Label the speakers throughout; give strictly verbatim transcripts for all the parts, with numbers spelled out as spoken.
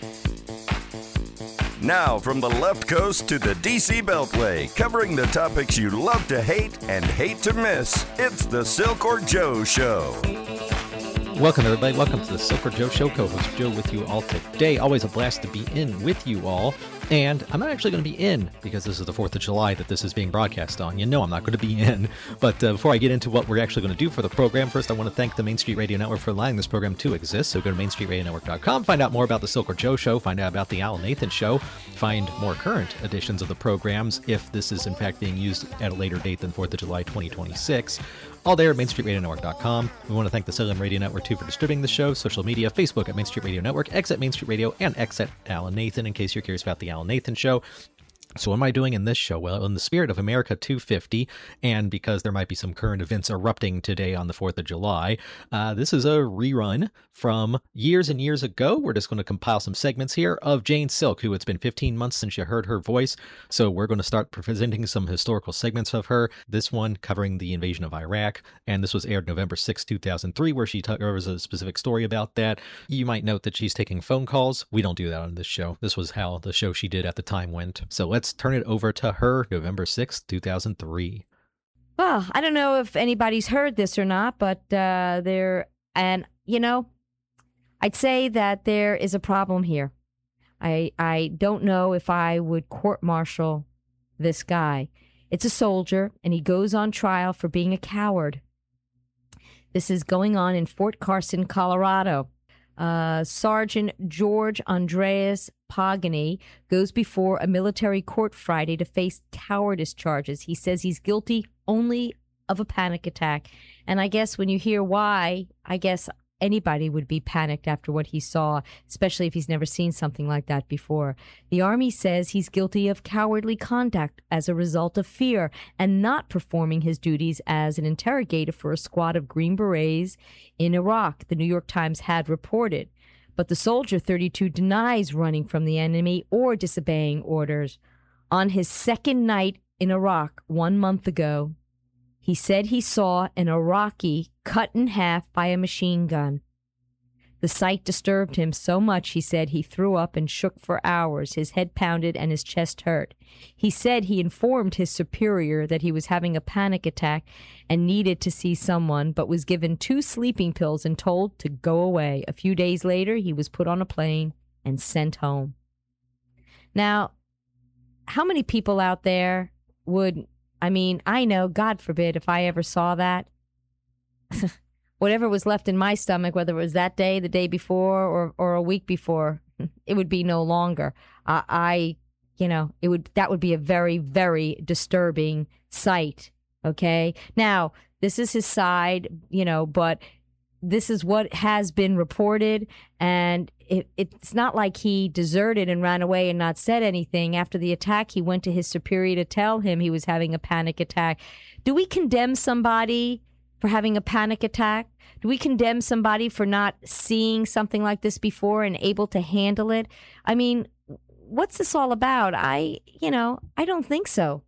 Speaker 1: Now, from the left coast to the D C Beltway, covering the topics you love to hate and hate to miss, it's the Silkworth Joe Show.
Speaker 2: Welcome, everybody. Welcome to the Silkworth Joe Show. Co-host Joe with you all today. Always a blast to be in with you all. And I'm not actually going to be in because this is the fourth of July that this is being broadcast on. You know I'm not going to be in. But uh, before I get into what we're actually going to do for the program, first I want to thank the Main Street Radio Network for allowing this program to exist. So go to main street radio network dot com, find out more about the Silkworth Joe Show, find out about the Alan Nathan Show, find more current editions of the programs if this is in fact being used at a later date than fourth of July twenty twenty-six. All there at main street radio network dot com. We want to thank the Salem Radio Network, too, for distributing the show. Social media, Facebook at Main Street Radio Network, X at Main Street Radio, and X at Alan Nathan, in case you're curious about the Alan Nathan Show. So what am I doing in this show? Well, in the spirit of America two fifty, and because there might be some current events erupting today on the fourth of July, uh, this is a rerun from years and years ago. We're just going to compile some segments here of Jane Silk, who it's been fifteen months since you heard her voice. So we're going to start presenting some historical segments of her. This one covering the invasion of Iraq, and this was aired November sixth, two thousand three, where she t- there was a specific story about that. You might note that she's taking phone calls. We don't do that on this show. This was how the show she did at the time went. So let's Let's turn it over to her, November sixth, two thousand three.
Speaker 3: Well, I don't know if anybody's heard this or not, but uh, there, and, you know, I'd say that there is a problem here. I I don't know if I would court-martial this guy. It's a soldier, and he goes on trial for being a coward. This is going on in Fort Carson, Colorado. Uh, Sergeant George Andreas Pagani goes before a military court Friday to face cowardice charges. He says he's guilty only of a panic attack. And I guess when you hear why, I guess anybody would be panicked after what he saw, especially if he's never seen something like that before. The Army says he's guilty of cowardly conduct as a result of fear and not performing his duties as an interrogator for a squad of Green Berets in Iraq, the New York Times had reported. But the soldier, thirty-two, denies running from the enemy or disobeying orders. On his second night in Iraq one month ago, he said he saw an Iraqi cut in half by a machine gun. The sight disturbed him so much, he said, he threw up and shook for hours. His head pounded and his chest hurt. He said he informed his superior that he was having a panic attack and needed to see someone, but was given two sleeping pills and told to go away. A few days later, he was put on a plane and sent home. Now, how many people out there would... I mean, I know, God forbid, if I ever saw that, whatever was left in my stomach, whether it was that day, the day before, or, or a week before, it would be no longer. Uh, I, you know, it would that would be a very, very disturbing sight, okay? Now, this is his side, you know, but this is what has been reported, and it, it's not like he deserted and ran away and not said anything. After the attack, he went to his superior to tell him he was having a panic attack. Do we condemn somebody for having a panic attack? Do we condemn somebody for not seeing something like this before and able to handle it? I mean, what's this all about? I, you know, I don't think so.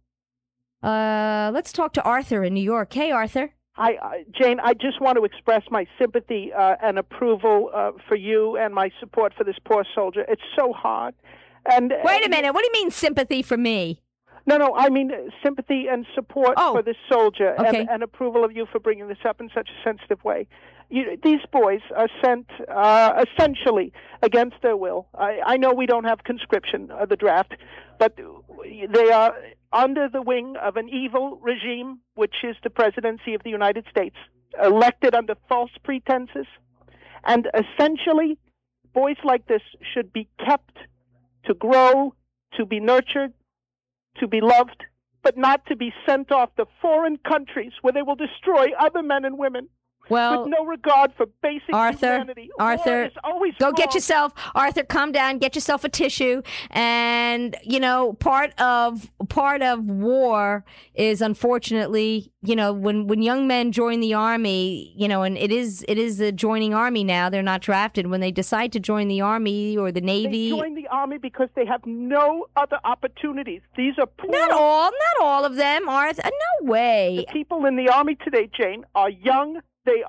Speaker 3: Uh, let's talk to Arthur in New York. Hey, Arthur.
Speaker 4: Hi, uh, Jane. I just want to express my sympathy uh, and approval uh, for you and my support for this poor soldier. It's so hard. And uh,
Speaker 3: wait a minute. What do you mean sympathy for me?
Speaker 4: No, no. I mean uh, sympathy and support
Speaker 3: oh,
Speaker 4: for this soldier,
Speaker 3: okay.
Speaker 4: and, and approval of you for bringing this up in such a sensitive way. You, these boys are sent uh, essentially against their will. I, I know we don't have conscription of the draft, but they are under the wing of an evil regime, which is the presidency of the United States, elected under false pretenses. And essentially, boys like this should be kept to grow, to be nurtured, to be loved, but not to be sent off to foreign countries where they will destroy other men and women.
Speaker 3: Well,
Speaker 4: with no regard for basic
Speaker 3: Arthur,
Speaker 4: humanity.
Speaker 3: Arthur, go
Speaker 4: wrong.
Speaker 3: get yourself, Arthur, calm down, get yourself a tissue. And, you know, part of part of war is, unfortunately, you know, when, when young men join the Army, you know, and it is it is a joining Army now, they're not drafted. When they decide to join the Army or the Navy.
Speaker 4: They join the Army because they have no other opportunities. These are poor.
Speaker 3: Not all, not all of them, Arthur. No way.
Speaker 4: The people in the Army today, Jane, are young. They are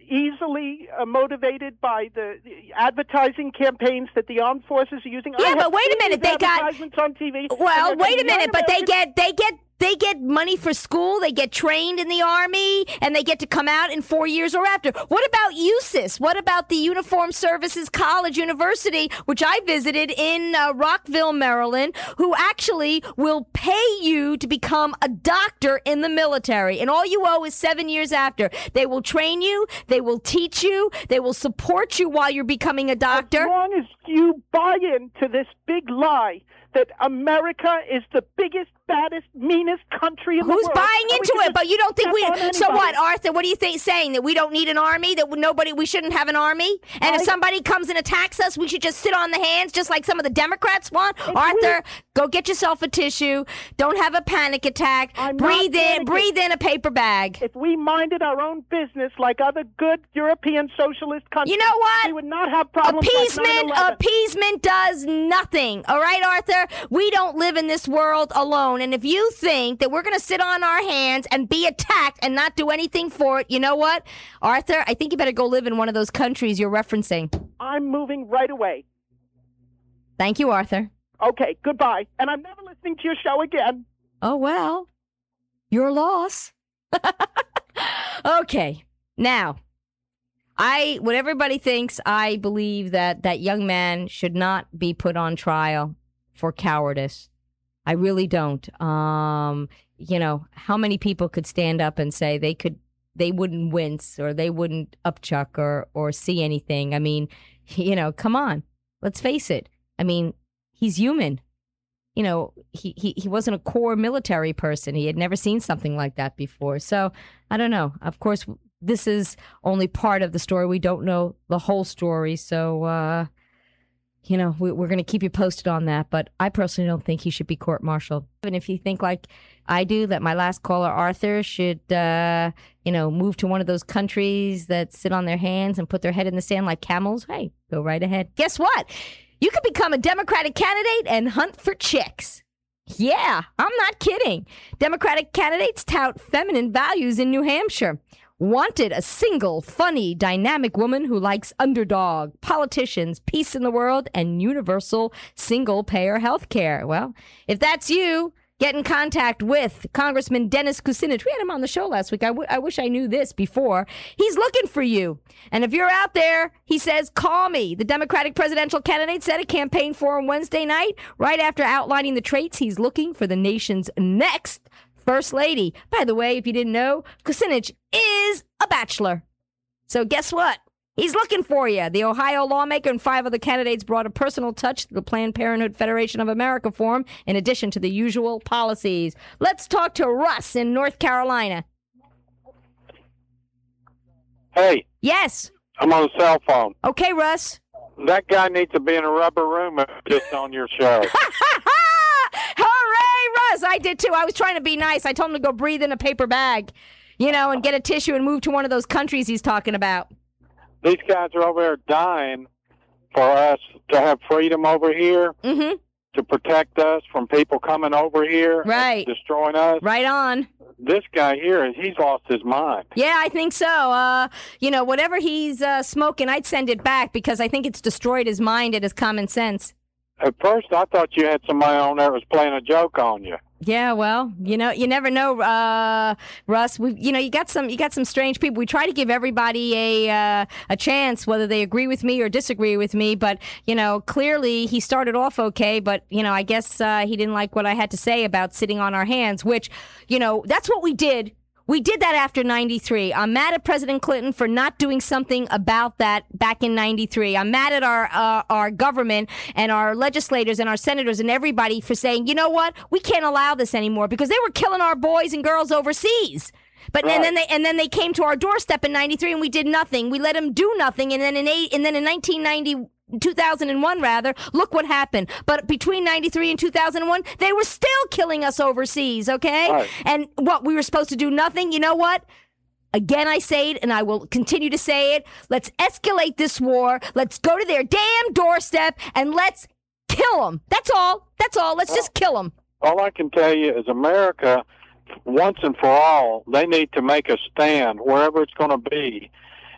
Speaker 4: easily uh, motivated by the, the advertising campaigns that the armed forces are using.
Speaker 3: Yeah,
Speaker 4: I
Speaker 3: but
Speaker 4: have
Speaker 3: wait a
Speaker 4: seen
Speaker 3: minute,
Speaker 4: these
Speaker 3: they got
Speaker 4: advertisements on T V.
Speaker 3: Well, wait a
Speaker 4: young
Speaker 3: minute, but they
Speaker 4: Americans-
Speaker 3: get they get they get money for school, they get trained in the Army, and they get to come out in four years or after. What about U S I S? What about the Uniformed Services College University, which I visited in uh, Rockville, Maryland, who actually will pay you to become a doctor in the military, and all you owe is seven years after. They will train you, they will teach you, they will support you while you're becoming a doctor.
Speaker 4: As long as you buy into this big lie that America is the biggest, baddest, meanest country in the
Speaker 3: Who's
Speaker 4: world.
Speaker 3: buying
Speaker 4: and we
Speaker 3: into
Speaker 4: can
Speaker 3: it?
Speaker 4: just
Speaker 3: But you don't think
Speaker 4: step
Speaker 3: we...
Speaker 4: on
Speaker 3: So
Speaker 4: anybody.
Speaker 3: what, Arthur? What do you think? Saying that we don't need an army? That nobody... We shouldn't have an army? And if
Speaker 4: I-
Speaker 3: somebody comes and attacks us, we should just sit on the hands, just like some of the Democrats want? Arthur, go get yourself a tissue. Don't have a panic attack.
Speaker 4: I'm not
Speaker 3: breathe in.
Speaker 4: panicking.
Speaker 3: Breathe in a paper bag.
Speaker 4: If we minded our own business like other good European socialist countries,
Speaker 3: You know what?
Speaker 4: we would not have problems
Speaker 3: Appeasement,
Speaker 4: like nine eleven.
Speaker 3: appeasement does nothing. All right, Arthur? We don't live in this world alone. And if you think that we're going to sit on our hands and be attacked and not do anything for it, you know what? Arthur, I think you better go live in one of those countries you're referencing.
Speaker 4: I'm moving right away.
Speaker 3: Thank you, Arthur.
Speaker 4: Okay, goodbye. And I'm never listening to your show again.
Speaker 3: Oh, well, your loss. Okay, now, I, what everybody thinks, I believe that that young man should not be put on trial for cowardice. I really don't. Um, you know, how many people could stand up and say they could, they wouldn't wince or they wouldn't upchuck or, or see anything? I mean, you know, come on, let's face it. I mean, he's human. You know, he, he, he wasn't a core military person. He had never seen something like that before. So I don't know. Of course, this is only part of the story. We don't know the whole story. So, uh, you know, we, we're going to keep you posted on that. But I personally don't think he should be court-martialed. And if you think like I do, that my last caller, Arthur, should, uh, you know, move to one of those countries that sit on their hands and put their head in the sand like camels, hey, go right ahead. Guess what? You could become a Democratic candidate and hunt for chicks. Yeah, I'm not kidding. Democratic candidates tout feminine values in New Hampshire. Wanted a single, funny, dynamic woman who likes underdog, politicians, peace in the world, and universal single-payer health care. Well, if that's you, get in contact with Congressman Dennis Kucinich. We had him on the show last week. I, w- I wish I knew this before. He's looking for you. And if you're out there, he says, call me. The Democratic presidential candidate said at campaign forum Wednesday night, right after outlining the traits he's looking for the nation's next First Lady. By the way, if you didn't know, Kucinich is a bachelor. So guess what? He's looking for you. The Ohio lawmaker and five other candidates brought a personal touch to the Planned Parenthood Federation of America forum, in addition to the usual policies. Let's talk to Russ in North Carolina.
Speaker 5: Hey,
Speaker 3: Yes.
Speaker 5: I'm on a cell phone.
Speaker 3: Okay, Russ.
Speaker 5: That guy needs to be in a rubber room and just on your show.
Speaker 3: Hooray, Russ! I did too. I was trying to be nice. I told him to go breathe in a paper bag, you know, and get a tissue and move to one of those countries he's talking about.
Speaker 5: These guys are over there dying for us to have freedom over here,
Speaker 3: Mm-hmm.
Speaker 5: to protect us from people coming over here, and
Speaker 3: Right.
Speaker 5: destroying us.
Speaker 3: Right on.
Speaker 5: This guy here, he's lost his mind.
Speaker 3: Yeah, I think so. Uh, you know, whatever he's uh, smoking, I'd send it back because I think it's destroyed his mind and his common sense.
Speaker 5: At first, I thought you had somebody on there that was playing a joke on you.
Speaker 3: Yeah, well, you know, you never know, uh, Russ. We, you know, you got some, you got some strange people. We try to give everybody a uh, a chance, whether they agree with me or disagree with me. But you know, clearly he started off okay, but you know, I guess uh, he didn't like what I had to say about sitting on our hands. Which, you know, that's what we did. We did that after ninety-three. I'm mad at President Clinton for not doing something about that back in ninety-three. I'm mad at our uh, our government and our legislators and our senators and everybody for saying, you know what, we can't allow this anymore because they were killing our boys and girls overseas. But
Speaker 5: Right.
Speaker 3: and then they and then they came to our doorstep in ninety-three and we did nothing. We let them do nothing. And then in eight and then in nineteen ninety. two thousand one rather, look what happened. But between ninety-three and two thousand one, they were still killing us overseas, okay?
Speaker 5: Right.
Speaker 3: And what, we were supposed to do nothing? You know what? Again, I say it, and I will continue to say it. Let's escalate this war. Let's go to their damn doorstep, and let's kill them. That's all. That's all. Let's just kill them.
Speaker 5: All I can tell you is America, once and for all, they need to make a stand wherever it's going to be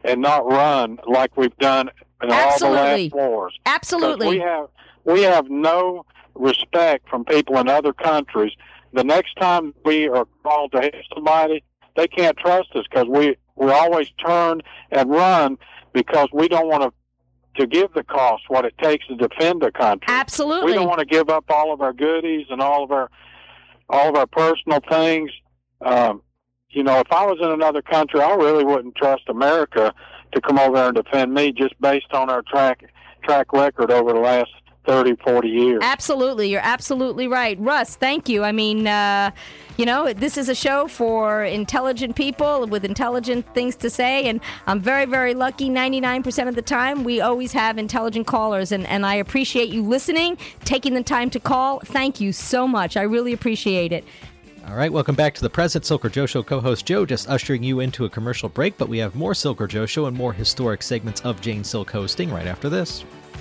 Speaker 5: and not run like we've done in
Speaker 3: Absolutely.
Speaker 5: all the last wars.
Speaker 3: Absolutely.
Speaker 5: We have we have no respect from people in other countries. The next time we are called to help somebody, they can't trust us because we, we always turn and run because we don't want to to give the cost what it takes to defend the country.
Speaker 3: Absolutely.
Speaker 5: We don't want to give up all of our goodies and all of our all of our personal things. Um, you know, if I was in another country, I really wouldn't trust America to come over there and defend me just based on our track track record over the last thirty, forty years.
Speaker 3: Absolutely. You're absolutely right. Russ, thank you. I mean, uh, you know, this is a show for intelligent people with intelligent things to say, and I'm very, very lucky ninety-nine percent of the time we always have intelligent callers, and, and I appreciate you listening, taking the time to call. Thank you so much. I really appreciate it.
Speaker 2: All right, welcome back to the present. Silk or Joe Show co-host Joe just ushering you into a commercial break, but we have more Silk or Joe Show and more historic segments of Jane Silk hosting right after this.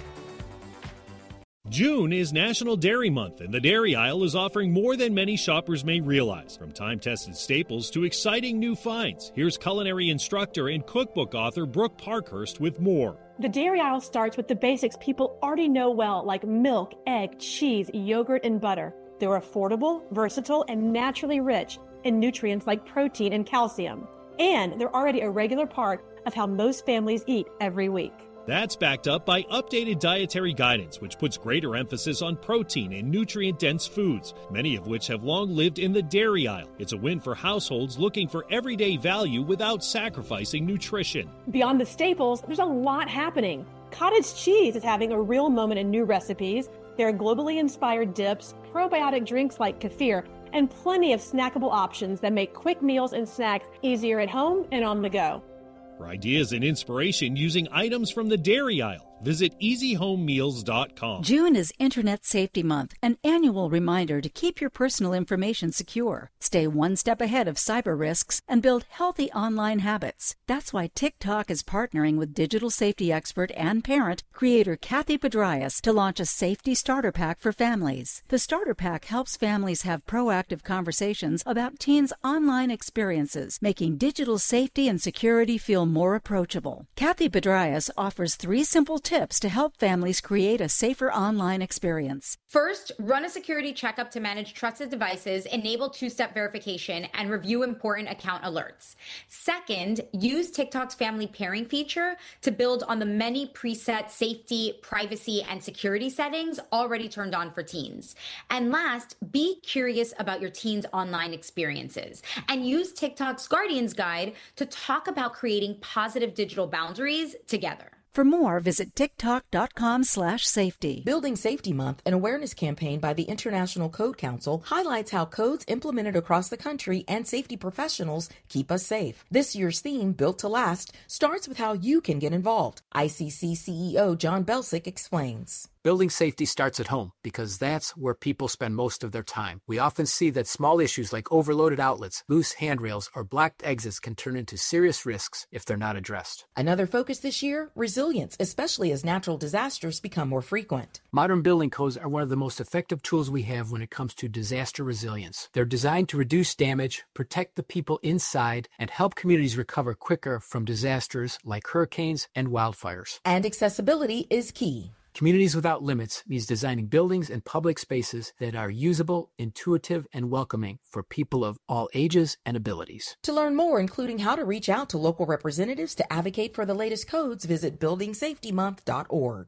Speaker 6: June is National Dairy Month, and the dairy aisle is offering more than many shoppers may realize. From time-tested staples to exciting new finds, here's culinary instructor and cookbook author Brooke Parkhurst with more.
Speaker 7: The dairy aisle starts with the basics people already know well, like milk, egg, cheese, yogurt, and butter. They're affordable, versatile, and naturally rich in nutrients like protein and calcium. And they're already a regular part of how most families eat every week.
Speaker 6: That's backed up by updated dietary guidance, which puts greater emphasis on protein and nutrient-dense foods, many of which have long lived in the dairy aisle. It's a win for households looking for everyday value without sacrificing nutrition.
Speaker 7: Beyond the staples, there's a lot happening. Cottage cheese is having a real moment in new recipes. There are globally inspired dips, probiotic drinks like kefir, and plenty of snackable options that make quick meals and snacks easier at home and on the go.
Speaker 6: For ideas and inspiration using items from the dairy aisle, visit easy home meals dot com.
Speaker 8: June is Internet Safety Month, an annual reminder to keep your personal information secure. Stay one step ahead of cyber risks and build healthy online habits. That's why TikTok is partnering with digital safety expert and parent, creator Kathy Pedraias, to launch a safety starter pack for families. The starter pack helps families have proactive conversations about teens' online experiences, making digital safety and security feel more approachable. Kathy Pedraias offers three simple tips to help families create a safer online experience.
Speaker 9: First, run a security checkup to manage trusted devices, enable two-step verification, and review important account alerts. Second, use TikTok's family pairing feature to build on the many preset safety, privacy, and security settings already turned on for teens. And last, be curious about your teens' online experiences and use TikTok's Guardians Guide to talk about creating positive digital boundaries together.
Speaker 8: For more, visit TikTok.com slash safety.
Speaker 10: Building Safety Month, an awareness campaign by the International Code Council, highlights how codes implemented across the country and safety professionals keep us safe. This year's theme, Built to Last, starts with how you can get involved. I C C C E O John Belsick explains.
Speaker 11: Building safety starts at home because that's where people spend most of their time. We often see that small issues like overloaded outlets, loose handrails, or blocked exits can turn into serious risks if they're not addressed.
Speaker 10: Another focus this year, resilience, especially as natural disasters become more frequent.
Speaker 11: Modern building codes are one of the most effective tools we have when it comes to disaster resilience. They're designed to reduce damage, protect the people inside, and help communities recover quicker from disasters like hurricanes and wildfires.
Speaker 10: And accessibility is key.
Speaker 11: Communities Without Limits means designing buildings and public spaces that are usable, intuitive, and welcoming for people of all ages and abilities.
Speaker 10: To learn more, including how to reach out to local representatives to advocate for the latest codes, visit building safety month dot org.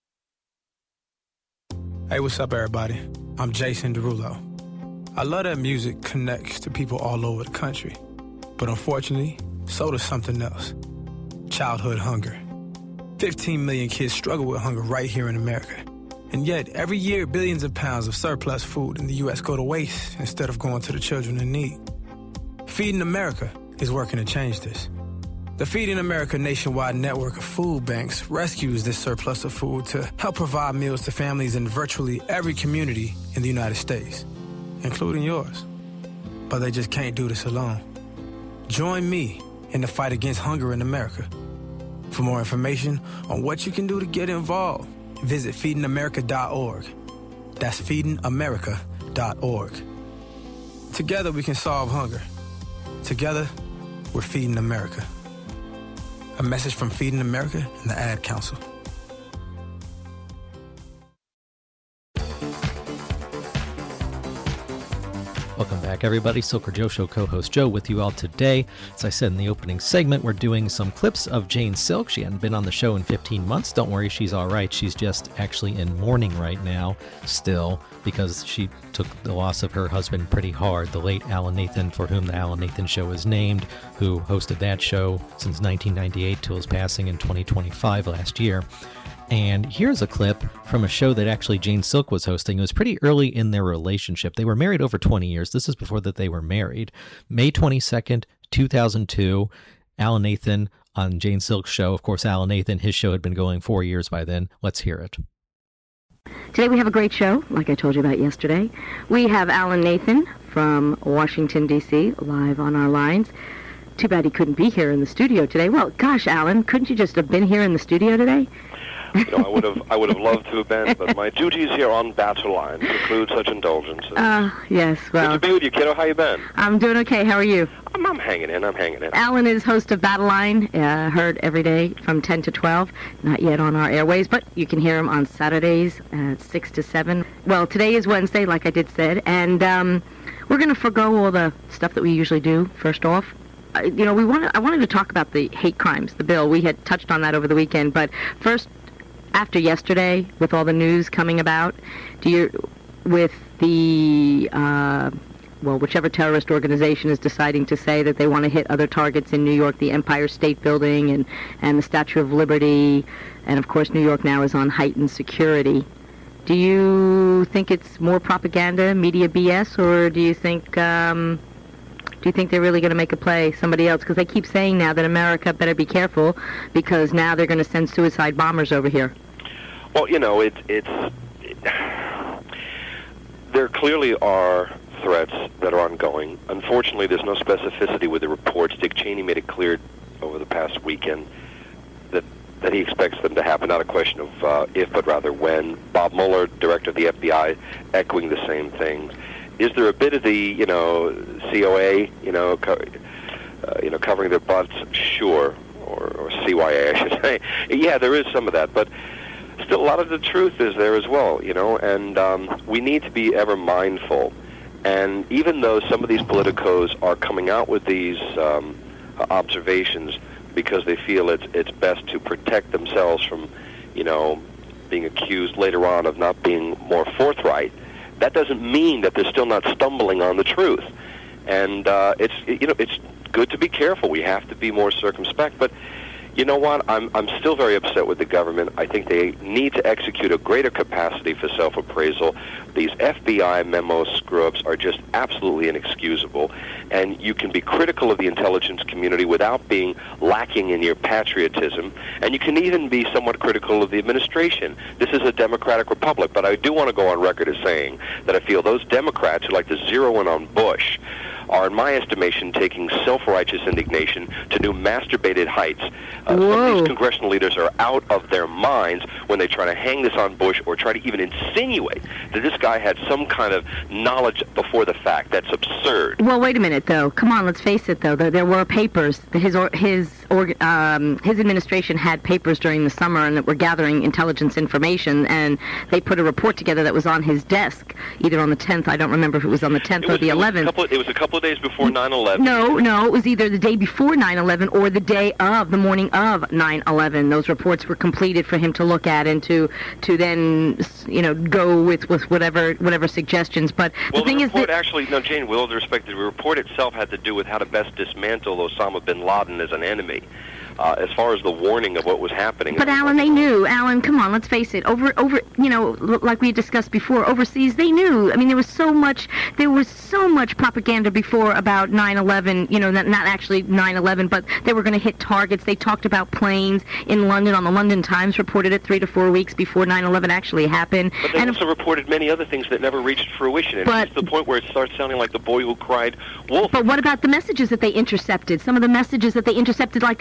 Speaker 12: Hey, what's up, everybody? I'm Jason Derulo. I love that music connects to people all over the country. But unfortunately, so does something else. Childhood hunger. fifteen million kids struggle with hunger right here in America. And yet, every year, billions of pounds of surplus food in the U S go to waste instead of going to the children in need. Feeding America is working to change this. The Feeding America nationwide network of food banks rescues this surplus of food to help provide meals to families in virtually every community in the United States, including yours. But they just can't do this alone. Join me in the fight against hunger in America. For more information on what you can do to get involved, visit feeding america dot org. That's feeding america dot org. Together we can solve hunger. Together, we're feeding America. A message from Feeding America and the Ad Council.
Speaker 2: Welcome back, everybody. Silker Joe Show co-host Joe with you all today. As I said in the opening segment, we're doing some clips of Jane Silk. She hadn't been on the show in fifteen months. Don't worry, she's all right. She's just actually in mourning right now still because she took the loss of her husband pretty hard, the late Alan Nathan, for whom the Alan Nathan Show is named, who hosted that show since nineteen ninety-eight till his passing in twenty twenty-five last year. And here's a clip from a show that actually Jane Silk was hosting. It was pretty early in their relationship. They were married over twenty years. This is before that they were married. May twenty-second, two thousand two, Alan Nathan on Jane Silk's show. Of course, Alan Nathan, his show had been going four years by then. Let's hear it.
Speaker 13: Today we have a great show, like I told you about yesterday. We have Alan Nathan from Washington, D C, live on our lines. Too bad he couldn't be here in the studio today. Well, gosh, Alan, couldn't you just have been here in the studio today?
Speaker 14: You know, I would have, I would have loved to have been, but my duties here on Battle Line preclude such indulgences.
Speaker 13: Uh, yes, well...
Speaker 14: Good to be with you, kiddo. How you been?
Speaker 13: I'm doing okay. How are you?
Speaker 14: I'm, I'm hanging in. I'm hanging in.
Speaker 13: Alan is host of Battle Line, uh, heard every day from ten to twelve. Not yet on our airways, but you can hear him on Saturdays at six to seven. Well, today is Wednesday, like I did said, and um, we're going to forgo all the stuff that we usually do, first off. Uh, you know, we wanted, I wanted to talk about the hate crimes, the bill. We had touched on that over the weekend, but first... After yesterday, with all the news coming about, do you, with the, uh, well, whichever terrorist organization is deciding to say that they want to hit other targets in New York, the Empire State Building and, and the Statue of Liberty, and of course New York now is on heightened security. Do you think it's more propaganda, media B S, or do you think... Um, Do you think they're really going to make a play, somebody else? Because they keep saying now that America better be careful because now they're going to send suicide bombers over here.
Speaker 14: Well, you know, it, it's... It, there clearly are threats that are ongoing. Unfortunately, there's no specificity with the reports. Dick Cheney made it clear over the past weekend that, that he expects them to happen, not a question of uh, if, but rather when. Bob Mueller, director of the F B I, echoing the same things. Is there a bit of the, you know, C O A, you know, co- uh, you know, covering their butts? Sure, or, or C Y A, I should say. Yeah, there is some of that, but still, a lot of the truth is there as well, you know. And um, we need to be ever mindful. And even though some of these politicos are coming out with these um, observations because they feel it's it's best to protect themselves from, you know, being accused later on of not being more forthright. That doesn't mean that they're still not stumbling on the truth, and uh, it's you know it's good to be careful. We have to be more circumspect. But you know what? I'm I'm still very upset with the government. I think they need to execute a greater capacity for self-appraisal. These F B I memo screw-ups are just absolutely inexcusable, and you can be critical of the intelligence community without being lacking in your patriotism, and you can even be somewhat critical of the administration. This is a democratic republic, but I do want to go on record as saying that I feel those Democrats who like to zero in on Bush are, in my estimation, taking self-righteous indignation to new masturbated heights. Uh, some of these congressional leaders are out of their minds when they try to hang this on Bush or try to even insinuate that this guy had some kind of knowledge before the fact. That's absurd.
Speaker 13: Well, wait a minute, though. Come on, let's face it, though. There, there were papers. His or, his or, um, his administration had papers during the summer and that were gathering intelligence information, and they put a report together that was on his desk, either on the tenth. I don't remember if it was on the tenth or the eleventh.
Speaker 14: It was, it was a couple of days before nine eleven.
Speaker 13: No, no, it was either the day before nine eleven or the day of, the morning of nine eleven. Those reports were completed for him to look at and to to then, you know, go with, with whatever whatever suggestions. But
Speaker 14: well,
Speaker 13: the thing
Speaker 14: the
Speaker 13: is
Speaker 14: report
Speaker 13: that
Speaker 14: actually, no, Jane, with all due respect, the report itself had to do with how to best dismantle Osama bin Laden as an enemy. Uh, as far as the warning of what was happening.
Speaker 13: But Alan, they knew. Alan, come on, let's face it. Over, over, you know, like we discussed before, overseas, they knew. I mean, there was so much, there was so much propaganda before about nine eleven. You know, not, not actually nine eleven, but they were going to hit targets. They talked about planes in London. On the London Times reported it three to four weeks before nine eleven actually happened.
Speaker 14: But they
Speaker 13: and
Speaker 14: also reported many other things that never reached fruition. And
Speaker 13: but,
Speaker 14: it's to the point where it starts sounding like the boy who cried wolf.
Speaker 13: But what about the messages that they intercepted? Some of the messages that they intercepted, like they just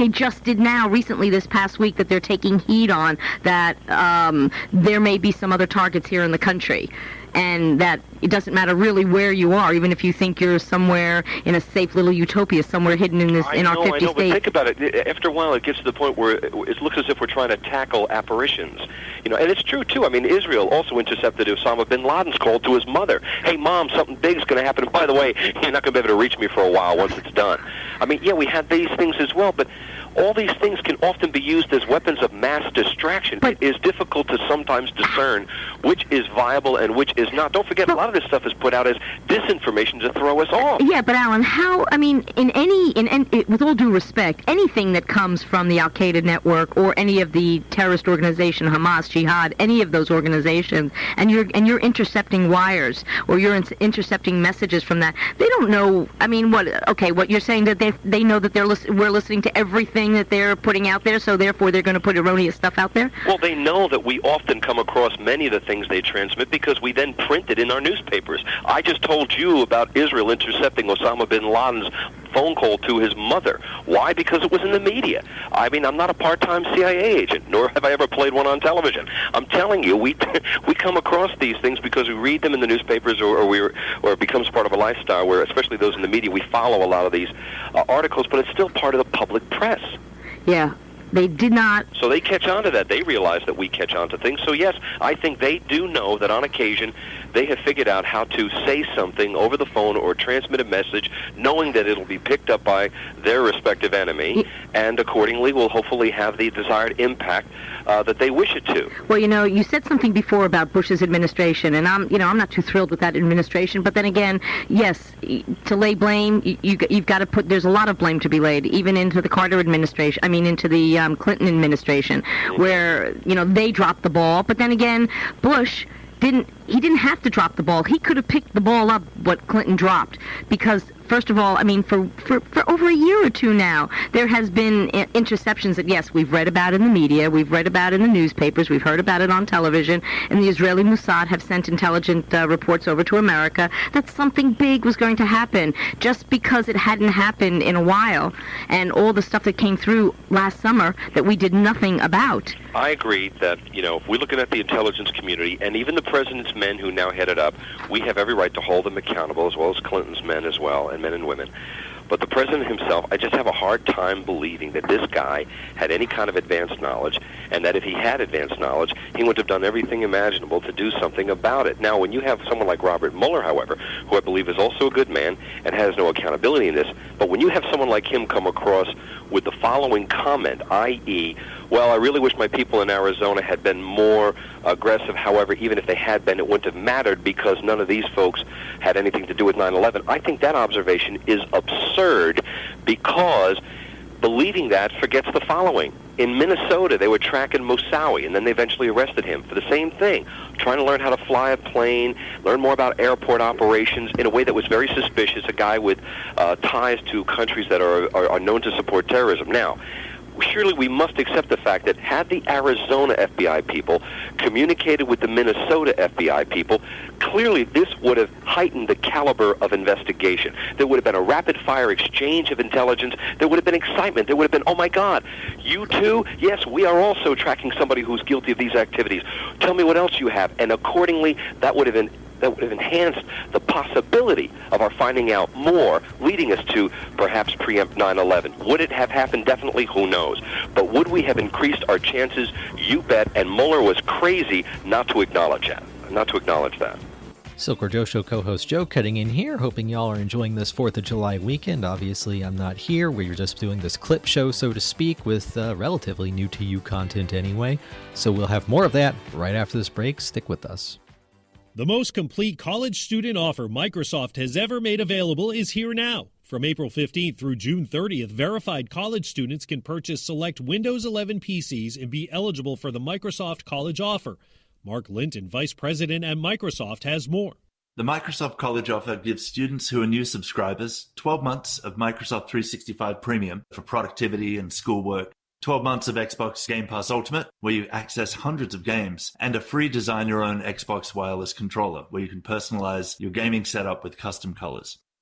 Speaker 13: posted now recently this past week that they're taking heed on that um, there may be some other targets here in the country. And that it doesn't matter really where you are, even if you think you're somewhere in a safe little utopia, somewhere hidden in this
Speaker 14: I
Speaker 13: in
Speaker 14: know,
Speaker 13: our fifty
Speaker 14: I know,
Speaker 13: states.
Speaker 14: but think about it. After a while, it gets to the point where it looks as if we're trying to tackle apparitions. You know, and it's true too. I mean, Israel also intercepted Osama bin Laden's call to his mother. Hey, Mom, something big's going to happen. And by the way, you're not going to be able to reach me for a while once it's done. I mean, yeah, we had these things as well, but all these things can often be used as weapons of mass distraction. But it is difficult to sometimes discern which is viable and which is not. Don't forget, a lot of this stuff is put out as disinformation to throw us off.
Speaker 13: Yeah, but Alan, how, I mean, in any, in, in it, with all due respect, anything that comes from the Al-Qaeda network or any of the terrorist organization, Hamas, Jihad, any of those organizations, and you're, and you're intercepting wires or you're in, intercepting messages from that, they don't know, I mean, what, okay, what you're saying that they, they know that they're lis- we're listening to everything that they're putting out there, so therefore they're going to put erroneous stuff out there?
Speaker 14: Well, they know that we often come across many of the things they transmit because we then print it in our newspapers. I just told you about Israel intercepting Osama bin Laden's phone call to his mother. Why? Because it was in the media. I mean, I'm not a part-time C I A agent, nor have I ever played one on television. I'm telling you, we we come across these things because we read them in the newspapers, or, or we or it becomes part of a lifestyle where, especially those in the media, we follow a lot of these uh, articles, but it's still part of the public press.
Speaker 13: Yeah. They did not.
Speaker 14: So they catch on to that. They realize that we catch on to things. So, yes, I think they do know that on occasion they have figured out how to say something over the phone or transmit a message knowing that it'll be picked up by their respective enemy, and accordingly will hopefully have the desired impact uh, that they wish it to.
Speaker 13: Well, you know, you said something before about Bush's administration, and I'm, you know, I'm not too thrilled with that administration. But then again, yes, to lay blame, you, you, you've got to put. There's a lot of blame to be laid, even into the Carter administration. I mean, into the um, Clinton administration, where you know they dropped the ball. But then again, Bush didn't. He didn't have to drop the ball. He could have picked the ball up what Clinton dropped, because first of all, I mean, for, for, for over a year or two now, there has been interceptions that, yes, we've read about in the media, we've read about in the newspapers, we've heard about it on television, and the Israeli Mossad have sent intelligent uh, reports over to America that something big was going to happen, just because it hadn't happened in a while, and all the stuff that came through last summer that we did nothing about.
Speaker 14: I agree that, you know, if we're looking at the intelligence community, and even the president's men who now head it up, we have every right to hold them accountable, as well as Clinton's men as well, and men and women. But the president himself, I just have a hard time believing that this guy had any kind of advanced knowledge, and that if he had advanced knowledge, he would have done everything imaginable to do something about it. Now, when you have someone like Robert Mueller, however, who I believe is also a good man and has no accountability in this, but when you have someone like him come across with the following comment, that is, well, I really wish my people in Arizona had been more aggressive. However, even if they had been, it wouldn't have mattered because none of these folks had anything to do with nine eleven. I think that observation is absurd, because believing that forgets the following. In Minnesota, they were tracking Moussaoui, and then they eventually arrested him for the same thing, trying to learn how to fly a plane, learn more about airport operations in a way that was very suspicious, a guy with uh, ties to countries that are, are, are known to support terrorism. Now, surely we must accept the fact that had the Arizona F B I people communicated with the Minnesota F B I people, clearly this would have heightened the caliber of investigation. There would have been a rapid-fire exchange of intelligence. There would have been excitement. There would have been, oh, my God, you too? Yes, we are also tracking somebody who's guilty of these activities. Tell me what else you have. And accordingly, that would have been that would have enhanced the possibility of our finding out more, leading us to perhaps preempt nine eleven. Would it have happened? Definitely, who knows. But would we have increased our chances? You bet. And Mueller was crazy not to acknowledge that. Not to acknowledge that.
Speaker 2: Silkworth Joe Show co-host Joe cutting in here, hoping y'all are enjoying this fourth of July weekend. Obviously, I'm not here. We're just doing this clip show, so to speak, with uh, relatively new-to-you content anyway. So we'll have more of that right after this break. Stick with us.
Speaker 6: The most complete college student offer Microsoft has ever made available is here now. From April fifteenth through June thirtieth, verified college students can purchase select Windows eleven P Cs and be eligible for the Microsoft College Offer. Mark Linton, Vice President at Microsoft, has more.
Speaker 15: The Microsoft College Offer gives students who are new subscribers twelve months of Microsoft three sixty-five Premium for productivity and schoolwork, twelve months of Xbox Game Pass Ultimate, where you access hundreds of games, and a free design your own Xbox wireless controller, where you can personalize your gaming setup with custom colors.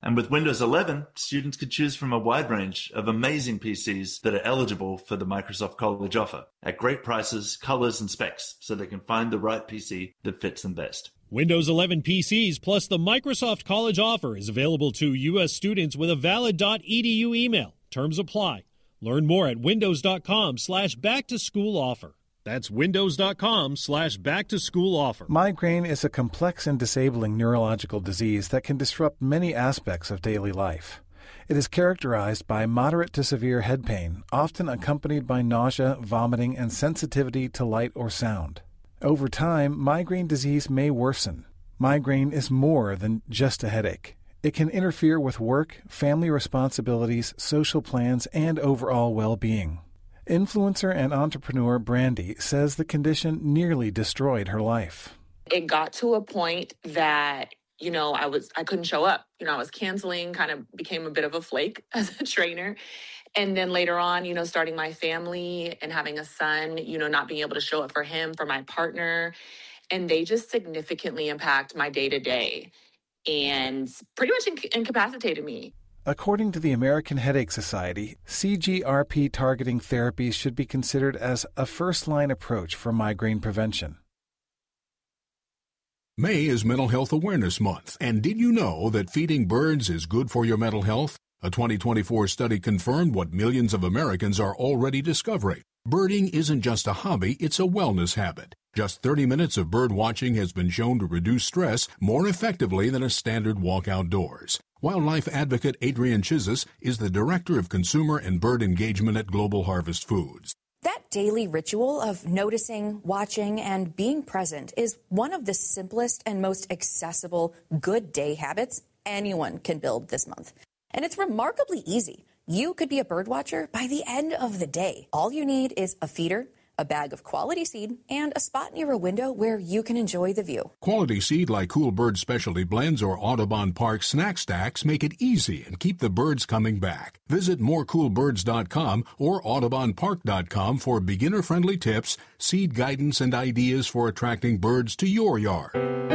Speaker 15: And with Windows eleven, students could choose from a wide range of amazing P Cs that are eligible for the Microsoft College offer at great prices, colors, and specs, so they can find the right P C that fits them best.
Speaker 6: Windows eleven P Cs plus the Microsoft College offer is available to U S students with a valid .edu email. Terms apply. Learn more at windows.com slash back to school offer. That's windows.com slash back to school offer.
Speaker 16: Migraine is a complex and disabling neurological disease that can disrupt many aspects of daily life. It is characterized by moderate to severe head pain, often accompanied by nausea, vomiting, and sensitivity to light or sound. Over time, migraine disease may worsen. Migraine is more than just a headache. It can interfere with work, family responsibilities, social plans, and overall well-being. Influencer and entrepreneur Brandy says the condition nearly destroyed her life.
Speaker 17: It got to a point that, you know, I was I couldn't show up. You know, I was canceling, kind of became a bit of a flake as a trainer. And then later on, you know, starting my family and having a son, you know, not being able to show up for him, for my partner. And they just significantly impact my day-to-day and pretty much inc- incapacitated me.
Speaker 16: According to the American Headache Society, C G R P targeting therapies should be considered as a first-line approach for migraine prevention.
Speaker 18: May is Mental Health Awareness Month, and did you know that feeding birds is good for your mental health? A twenty twenty-four study confirmed what millions of Americans are already discovering. Birding isn't just a hobby, it's a wellness habit. Just thirty minutes of bird watching has been shown to reduce stress more effectively than a standard walk outdoors. Wildlife advocate Adrienne Chizis is the Director of Consumer and Bird Engagement at Global Harvest Foods.
Speaker 19: That daily ritual of noticing, watching, and being present is one of the simplest and most accessible good day habits anyone can build this month. And it's remarkably easy. You could be a bird watcher by the end of the day. All you need is a feeder, a bag of quality seed, and a spot near a window where you can enjoy the view.
Speaker 18: Quality seed like Cool Bird Specialty Blends or Audubon Park Snack Stacks make it easy and keep the birds coming back. Visit more cool birds dot com or audubon park dot com for beginner-friendly tips, seed guidance, and ideas for attracting birds to your yard.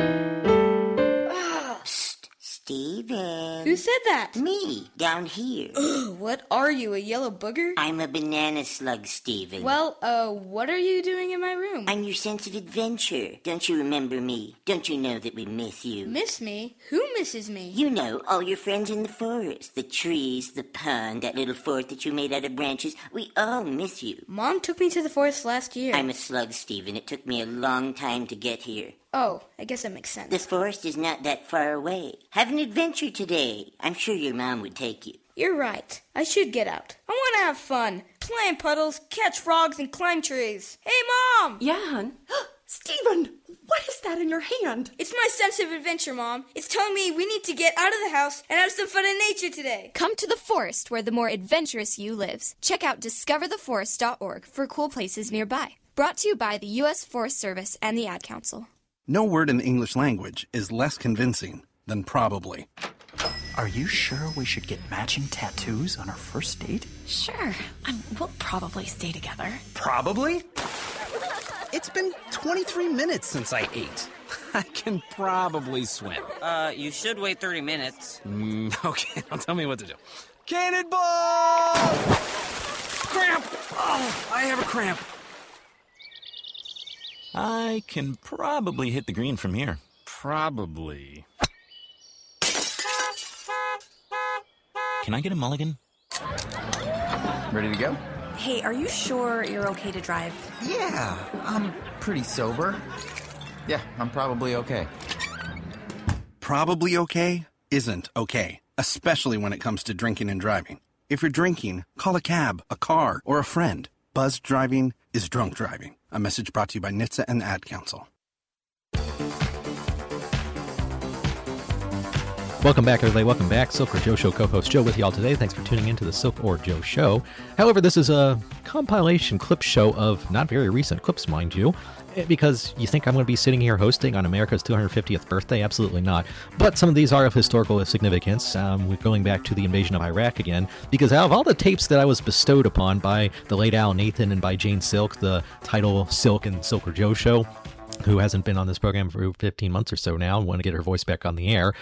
Speaker 20: Steven.
Speaker 21: Who said that?
Speaker 20: Me, down here.
Speaker 21: Ugh, what are you, a yellow booger?
Speaker 20: I'm a banana slug, Steven.
Speaker 21: Well, uh, what are you doing in my room?
Speaker 20: I'm your sense of adventure. Don't you remember me? Don't you know that we miss you?
Speaker 21: Miss me? Who misses me?
Speaker 20: You know, all your friends in the forest. The trees, the pond, that little fort that you made out of branches. We all miss you.
Speaker 21: Mom took me to the forest last year.
Speaker 20: I'm a slug, Steven. It took me a long time to get here.
Speaker 21: Oh, I guess that makes sense.
Speaker 20: The forest is not that far away. Have an adventure today. I'm sure your mom would take you.
Speaker 21: You're right. I should get out. I want to have fun. Play in puddles, catch frogs, and climb trees. Hey, Mom!
Speaker 22: Yeah, hon? Steven, what is that in your hand?
Speaker 21: It's my sense of adventure, Mom. It's telling me we need to get out of the house and have some fun in nature today.
Speaker 23: Come to the forest where the more adventurous you lives. Check out discover the forest dot org for cool places nearby. Brought to you by the U S Forest Service and the Ad Council.
Speaker 24: No word in the English language is less convincing than probably.
Speaker 25: Are you sure we should get matching tattoos on our first date?
Speaker 26: Sure. Um, we'll probably stay together.
Speaker 25: Probably? It's been twenty-three minutes since I ate. I can probably swim.
Speaker 27: Uh, you should wait thirty minutes.
Speaker 25: Mm, okay, now tell me what to do. Cannonball! Cramp! Oh, I have a cramp.
Speaker 28: I can probably hit the green from here.
Speaker 25: Probably.
Speaker 28: Can I get a mulligan?
Speaker 25: Ready to go?
Speaker 26: Hey, are you sure you're okay to drive?
Speaker 25: Yeah, I'm pretty sober. Yeah, I'm probably okay.
Speaker 24: Probably okay isn't okay, especially when it comes to drinking and driving. If you're drinking, call a cab, a car, or a friend. Buzzed driving is drunk driving. A message brought to you by N H T S A and the Ad Council.
Speaker 2: Welcome back, everybody. Welcome back. Silk or Joe Show co-host Joe with you all today. Thanks for tuning in to the Silk or Joe Show. However, this is a compilation clip show of not very recent clips, mind you, because you think I'm going to be sitting here hosting on America's two hundred fiftieth birthday? Absolutely not. But some of these are of historical significance. Um, we're going back to the invasion of Iraq again, because out of all the tapes that I was bestowed upon by the late Al Nathan and by Jane Silk, the title Silk and Silk or Joe Show, who hasn't been on this program for fifteen months or so now and want to get her voice back on the air,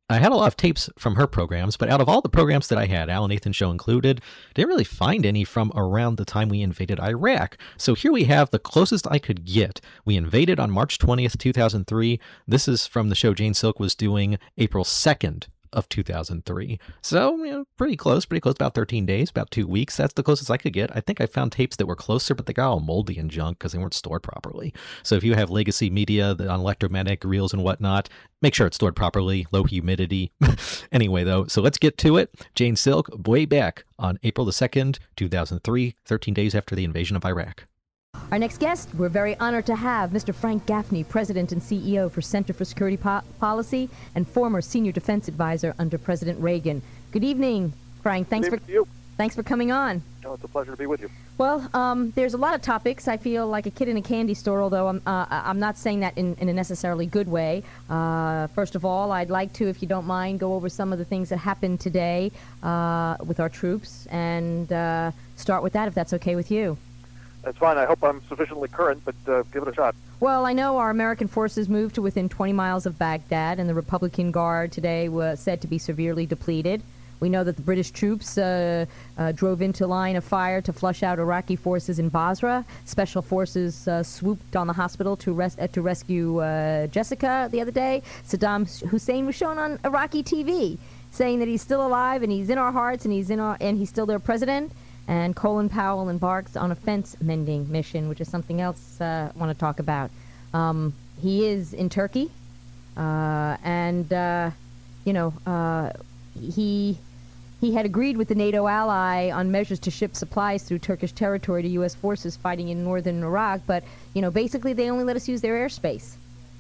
Speaker 2: I had a lot of tapes from her programs, but out of all the programs that I had, Al Nathan Show included, didn't really find any from around the time we invaded Iraq. So here we have the closest I could get. We invaded on March twentieth, two thousand three. This is from the show Jane Silk was doing April second of two thousand three. So, you know, pretty close, pretty close, about thirteen days, about two weeks. That's the closest I could get. I think I found tapes that were closer, but they got all moldy and junk because they weren't stored properly. So if you have legacy media on electromagnetic reels and whatnot, make sure it's stored properly, low humidity. Anyway, though, so let's get to it. Jane Silk, way back on April the second, two thousand three, thirteen days after the invasion of Iraq.
Speaker 1: Our next guest, we're very honored to have Mister Frank Gaffney, President and C E O for Center for Security po- Policy and former Senior Defense Advisor under President Reagan. Good evening, Frank. Thanks
Speaker 3: Good
Speaker 1: for
Speaker 3: evening to you.
Speaker 1: Thanks for coming on.
Speaker 3: Oh, it's a pleasure to be with you.
Speaker 1: Well, um, there's a lot of topics. I feel like a kid in a candy store, although I'm, uh, I'm not saying that in, in a necessarily good way. Uh, first of all, I'd like to, if you don't mind, go over some of the things that happened today uh, with our troops and uh, start with that, if that's okay with you.
Speaker 3: That's fine. I hope I'm sufficiently current, but uh, give it a shot.
Speaker 1: Well, I know our American forces moved to within twenty miles of Baghdad, and the Republican Guard today was said to be severely depleted. We know that the British troops uh, uh, drove into line of fire to flush out Iraqi forces in Basra. Special forces uh, swooped on the hospital to, res- uh, to rescue uh, Jessica the other day. Saddam Hussein was shown on Iraqi T V, saying that he's still alive and he's in our hearts and he's in our and he's still their president. And Colin Powell embarks on a fence-mending mission, which is something else uh, I want to talk about. Um, he is in Turkey, uh, and, uh, you know, uh, he he had agreed with the NATO ally on measures to ship supplies through Turkish territory to U S forces fighting in northern Iraq, but, you know, basically they only let us use their airspace.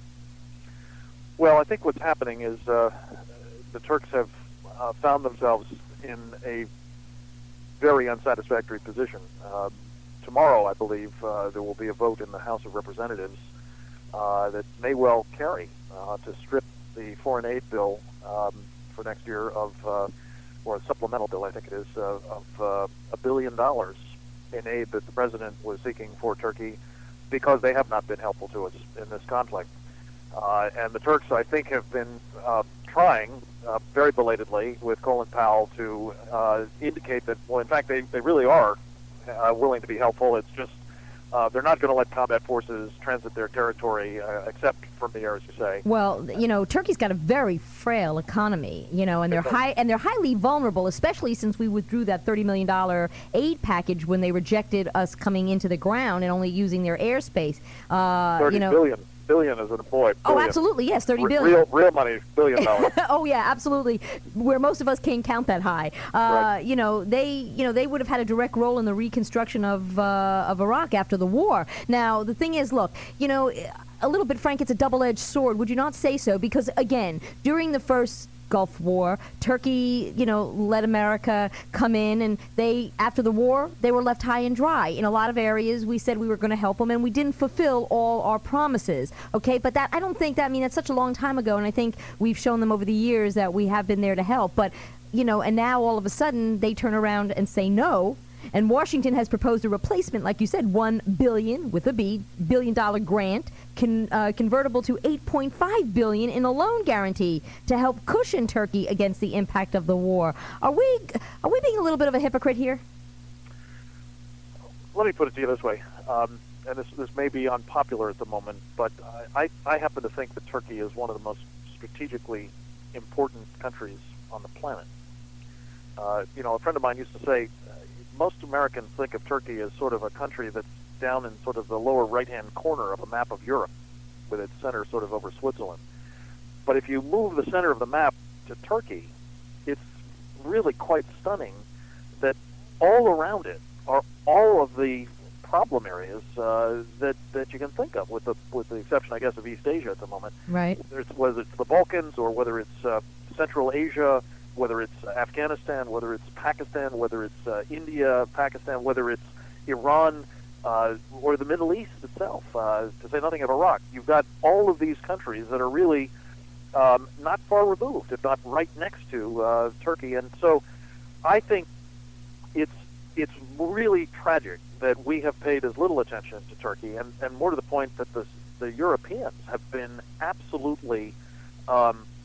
Speaker 3: Well, I think what's happening is uh, the Turks have uh, found themselves in a very unsatisfactory position. Uh, tomorrow, I believe, uh, there will be a vote in the House of Representatives uh, that may well carry uh, to strip the foreign aid bill um, for next year of, uh, or a supplemental bill, I think it is, uh, of uh, a billion dollars in aid that the president was seeking for Turkey because they have not been helpful to us in this conflict. Uh, and the Turks, I think, have been uh, trying uh, very belatedly with Colin Powell to uh, indicate that, well, in fact, they, they really are uh, willing to be helpful. It's just uh, they're not going to let combat forces transit their territory uh, except from the air, as you say.
Speaker 1: Well, you know, Turkey's got a very frail economy, you know, and they're high and they're highly vulnerable, especially since we withdrew that thirty million dollars aid package when they rejected us coming into the ground and only using their airspace. Uh,
Speaker 3: thirty
Speaker 1: you know,
Speaker 3: billion. Billion as an employee.
Speaker 1: Oh, absolutely, yes, thirty billion.
Speaker 3: Real, real money, billion dollars.
Speaker 1: Oh yeah, absolutely. Where most of us can't count that high. Uh,
Speaker 3: right.
Speaker 1: You know, they, you know, they would have had a direct role in the reconstruction of uh, of Iraq after the war. Now, the thing is, look, you know, a little bit, Frank, it's a double-edged sword. Would you not say so? Because again, during the first Gulf War, Turkey, you know, let America come in, and they, after the war, they were left high and dry. In a lot of areas, we said we were going to help them, and we didn't fulfill all our promises, okay? But that, I don't think that, I mean, that's such a long time ago, and I think we've shown them over the years that we have been there to help. But, you know, and now all of a sudden, they turn around and say no. And Washington has proposed a replacement, like you said, one billion with a B, billion dollar grant, con, uh, convertible to eight point five billion in a loan guarantee to help cushion Turkey against the impact of the war. Are we are we being a little bit of a hypocrite here?
Speaker 3: Let me put it to you this way, um, and this this may be unpopular at the moment, but I, I happen to think that Turkey is one of the most strategically important countries on the planet. Uh, you know, a friend of mine used to say, most Americans think of Turkey as sort of a country that's down in sort of the lower right-hand corner of a map of Europe, with its center sort of over Switzerland. But if you move the center of the map to Turkey, it's really quite stunning that all around it are all of the problem areas uh, that that you can think of, with the with the exception, I guess, of East Asia at the moment.
Speaker 1: Right.
Speaker 3: There's, whether it's the Balkans or whether it's uh, Central Asia, whether it's Afghanistan, whether it's Pakistan, whether it's uh, India, Pakistan, whether it's Iran, uh, or the Middle East itself, uh, to say nothing of Iraq. You've got all of these countries that are really um, not far removed, if not right next to uh, Turkey. And so I think it's it's really tragic that we have paid as little attention to Turkey, and, and more to the point that the, the Europeans have been absolutely um,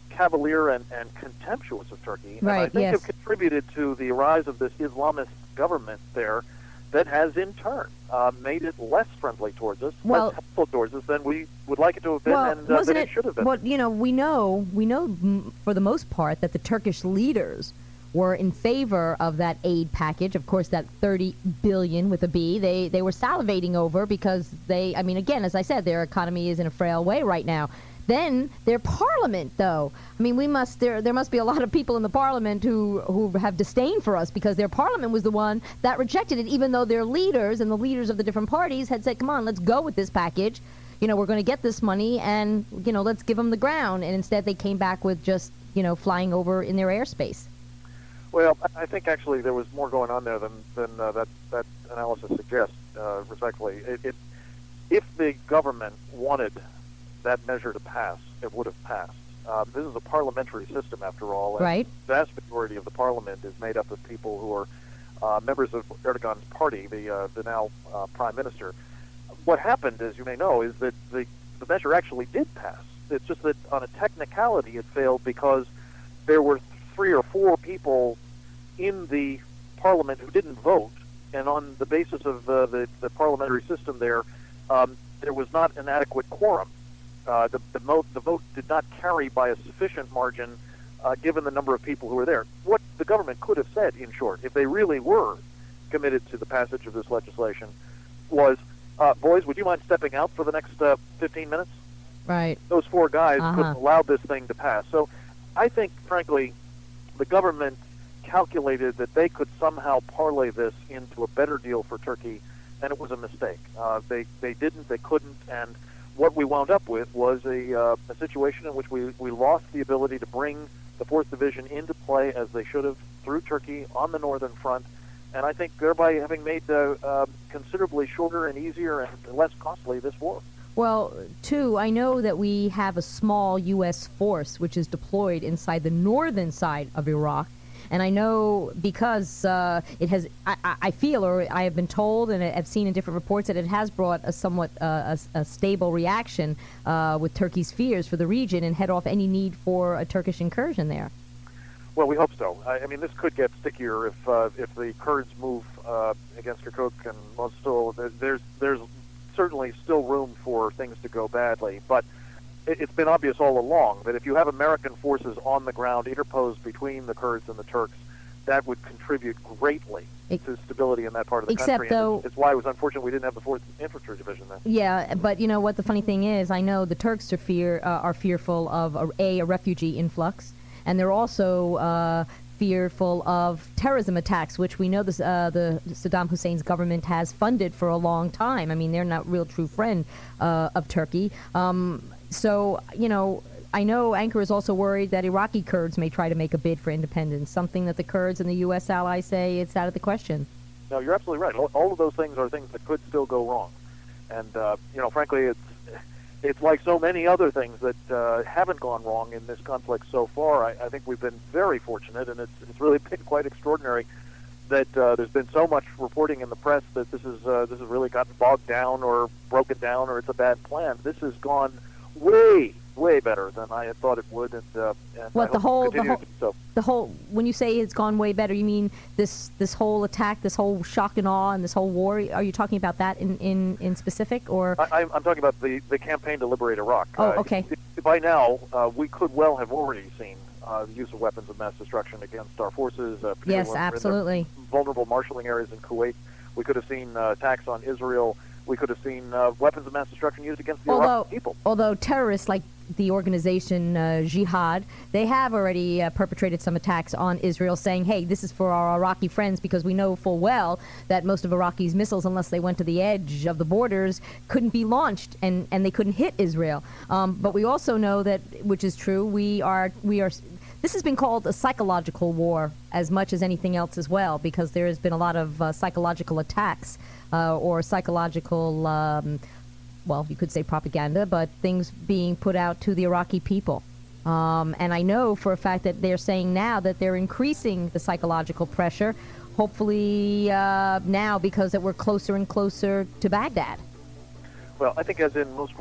Speaker 3: cavalier and, and contemptuous of Turkey, and
Speaker 1: Right,
Speaker 3: I think
Speaker 1: yes.
Speaker 3: have contributed to the rise of this Islamist government there that has in turn uh, made it less friendly towards us,
Speaker 1: Well-
Speaker 3: less helpful towards us than we would like it to have been,
Speaker 1: Well,
Speaker 3: and uh,
Speaker 1: wasn't
Speaker 3: than
Speaker 1: it?
Speaker 3: it should have been.
Speaker 1: Well, you know, we know we know mm, for the most part that the Turkish leaders were in favor of that aid package. Of course, that thirty billion with a B. They they were salivating over because they. I mean, again, as I said, their economy is in a frail way right now. Then their parliament, though. I mean, we must there there must be a lot of people in the parliament who who have disdain for us because their parliament was the one that rejected it, even though their leaders and the leaders of the different parties had said, "Come on, let's go with this package. You know, we're going to get this money, and you know, let's give them the ground." And instead, they came back with just you know flying over in their airspace.
Speaker 3: Well, I think actually there was more going on there than than uh, that that analysis suggests. Uh, respectfully, it, it, if the government wanted that measure to pass, it would have passed. Uh, this is a parliamentary system, after all, and
Speaker 1: Right.
Speaker 3: the vast majority of the parliament is made up of people who are uh, members of Erdogan's party, the uh, the now uh, prime minister. What happened, as you may know, is that the the measure actually did pass. It's just that on a technicality, it failed because there were three or four people in the parliament who didn't vote, and on the basis of uh, the, the parliamentary system there, um, there was not an adequate quorum. Uh, the, the, mo- the vote did not carry by a sufficient margin uh, given the number of people who were there. What the government could have said, in short, if they really were committed to the passage of this legislation, was, uh, boys, would you mind stepping out for the next uh, fifteen minutes?
Speaker 1: Right.
Speaker 3: Those four guys
Speaker 1: Uh-huh.
Speaker 3: could have allowed this thing to pass. So I think, frankly, the government calculated that they could somehow parlay this into a better deal for Turkey, and it was a mistake. Uh, they they didn't, they couldn't, and what we wound up with was a, uh, a situation in which we, we lost the ability to bring the fourth Division into play as they should have through Turkey on the northern front, and I think thereby having made uh, uh, considerably shorter and easier and less costly this war.
Speaker 1: Well, two, I know that we have a small U S force which is deployed inside the northern side of Iraq. And I know because uh, it has, I, I feel, or I have been told, and I've seen in different reports that it has brought a somewhat uh, a, a stable reaction uh, with Turkey's fears for the region and head off any need for a Turkish incursion there.
Speaker 3: Well, we hope so. I, I mean, this could get stickier if uh, if the Kurds move uh, against Kirkuk and Mosul. There's there's certainly still room for things to go badly, but it, it's been obvious all along that if you have American forces on the ground interposed between the Kurds and the Turks, that would contribute greatly
Speaker 1: it,
Speaker 3: to stability in that part of the
Speaker 1: except
Speaker 3: country.
Speaker 1: Though,
Speaker 3: and it's, it's why it was unfortunate we didn't have the fourth Infantry Division there.
Speaker 1: Yeah, but you know what the funny thing is? I know the Turks are fear uh, are fearful of a, a, a refugee influx, and they're also uh, fearful of terrorism attacks, which we know this, uh, the Saddam Hussein's government has funded for a long time. I mean, they're not real true friend uh, of Turkey. Um, so, you know, I know Ankara is also worried that Iraqi Kurds may try to make a bid for independence, something that the Kurds and the U S allies say it's out of the question.
Speaker 3: No, you're absolutely right. All, all of those things are things that could still go wrong. And, uh, you know, frankly, it's it's like so many other things that uh, haven't gone wrong in this conflict so far. I, I think we've been very fortunate, and it's, it's really been quite extraordinary that uh, there's been so much reporting in the press that this is uh, this has really gotten bogged down or broken down or it's a bad plan. This has gone way, way better than I had thought it would, and, uh, and
Speaker 1: What
Speaker 3: I
Speaker 1: the
Speaker 3: hope
Speaker 1: whole
Speaker 3: it
Speaker 1: the
Speaker 3: continues
Speaker 1: whole
Speaker 3: to be so.
Speaker 1: the whole when you say it's gone way better, you mean this this whole attack, this whole shock and awe, and this whole war? Are you talking about that in in, in specific, or
Speaker 3: I, I'm talking about the, the campaign to liberate Iraq.
Speaker 1: Oh,
Speaker 3: Uh,
Speaker 1: okay.
Speaker 3: by now, uh, we could well have already seen uh, the use of weapons of mass destruction against our forces. Uh, particularly
Speaker 1: Yes,
Speaker 3: when we're in the
Speaker 1: absolutely.
Speaker 3: vulnerable marshalling areas in Kuwait. We could have seen uh, attacks on Israel. We could have seen uh, weapons of mass destruction used against the
Speaker 1: although
Speaker 3: Iraqi people.
Speaker 1: although terrorists like the organization uh, Jihad, they have already uh, perpetrated some attacks on Israel, saying, hey, this is for our Iraqi friends, because we know full well that most of Iraqi's missiles, unless they went to the edge of the borders, couldn't be launched, and, and they couldn't hit Israel. Um, but we also know that, which is true, we are we are. This has been called a psychological war as much as anything else as well, because there has been a lot of uh, psychological attacks uh, or psychological um, well, you could say propaganda, but things being put out to the Iraqi people. Um, and I know for a fact that they're saying now that they're increasing the psychological pressure, hopefully uh, now because that we're closer and closer to Baghdad.
Speaker 3: Well, I think as in most wars,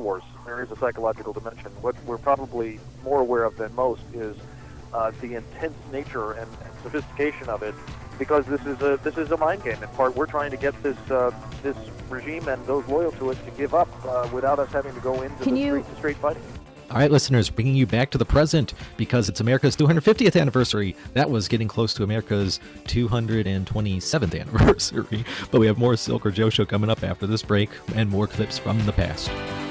Speaker 3: there is a psychological dimension. What we're probably more aware of than most is uh, the intense nature and, and sophistication of it, because this is a this is a mind game. In part, we're trying to get this uh, this regime and those loyal to it to give up uh, without us having to go into
Speaker 1: Can
Speaker 3: the
Speaker 1: you-
Speaker 3: straight, straight fighting.
Speaker 2: All right, listeners, bringing you back to the present because it's America's two hundred fiftieth anniversary. That was getting close to America's two hundred twenty-seventh anniversary. But we have more Silk or Joe Show coming up after this break and more clips from the past.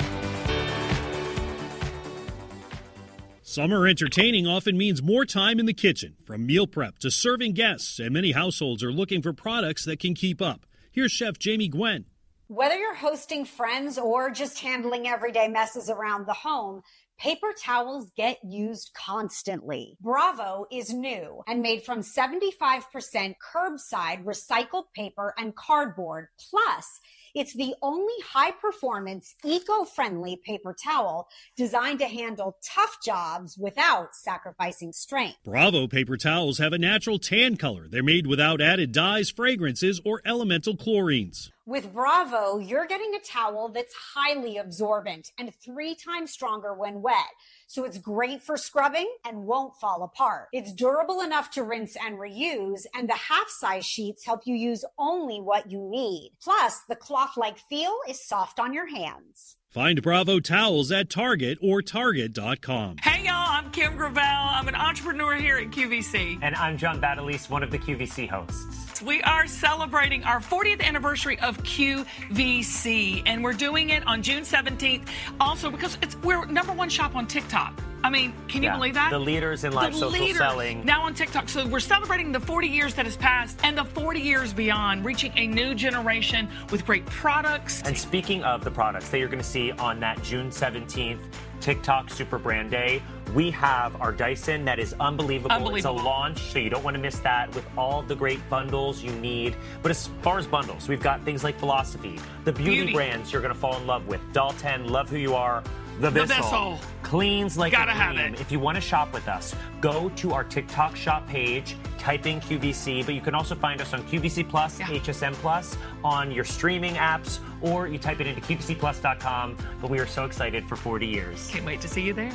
Speaker 6: Summer entertaining often means more time in the kitchen, from meal prep to serving guests, and many households are looking for products that can keep up. Here's Chef Jamie Gwen.
Speaker 4: Whether you're hosting friends or just handling everyday messes around the home, paper towels get used constantly. Bravo is new and made from seventy-five percent curbside recycled paper and cardboard. Plus, it's the only high-performance, eco-friendly paper towel designed to handle tough jobs without sacrificing strength.
Speaker 6: Bravo paper towels have a natural tan color. They're made without added dyes, fragrances, or elemental chlorines.
Speaker 4: With Bravo, you're getting a towel that's highly absorbent and three times stronger when wet. So it's great for scrubbing and won't fall apart. It's durable enough to rinse and reuse, and the half-size sheets help you use only what you need. Plus, the cloth-like feel is soft on your hands.
Speaker 6: Find Bravo towels at Target or Target dot com.
Speaker 5: Hey y'all, I'm Kim Gravel. I'm an entrepreneur here at Q V C.
Speaker 7: And I'm John Badalise, one of the Q V C hosts.
Speaker 5: We are celebrating our fortieth anniversary of Q V C, and we're doing it on June seventeenth. Also, because it's we're number one shop on TikTok. I mean, can you
Speaker 7: Yeah,
Speaker 5: believe that?
Speaker 7: the leaders in live
Speaker 5: The
Speaker 7: social
Speaker 5: leaders
Speaker 7: selling.
Speaker 5: now on TikTok. So we're celebrating the forty years that has passed and the forty years beyond, reaching a new generation with great products.
Speaker 7: And speaking of the products that you're going to see on that June seventeenth TikTok Super Brand Day, we have our Dyson that is unbelievable.
Speaker 5: Unbelievable.
Speaker 7: It's a launch, so you don't want to miss that, with all the great bundles you need. But as far as bundles, we've got things like Philosophy, the beauty,
Speaker 5: Beauty.
Speaker 7: brands you're going to fall in love with, Doll ten, Love Who You Are, The
Speaker 5: The
Speaker 7: Bissell,
Speaker 5: Bissell.
Speaker 7: Cleans Like
Speaker 5: Gotta
Speaker 7: a
Speaker 5: have
Speaker 7: Cream.
Speaker 5: it.
Speaker 7: If you want to shop with us, go to our TikTok shop page, type in Q V C, but you can also find us on Q V C Plus, H S M Plus, on your streaming apps, or you type it into Q V C plus dot com. But we are so excited for forty years.
Speaker 5: Can't wait to see you there.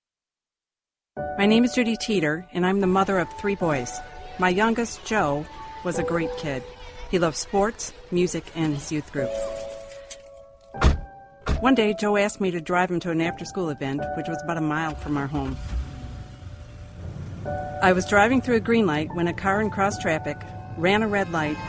Speaker 8: My name is Judy Teeter, and I'm the mother of three boys. My youngest, Joe, was a great kid. He loved sports, music, and his youth group. One day, Joe asked me to drive him to an after-school event, which was about a mile from our home. I was driving through a green light when a car in cross traffic ran a red light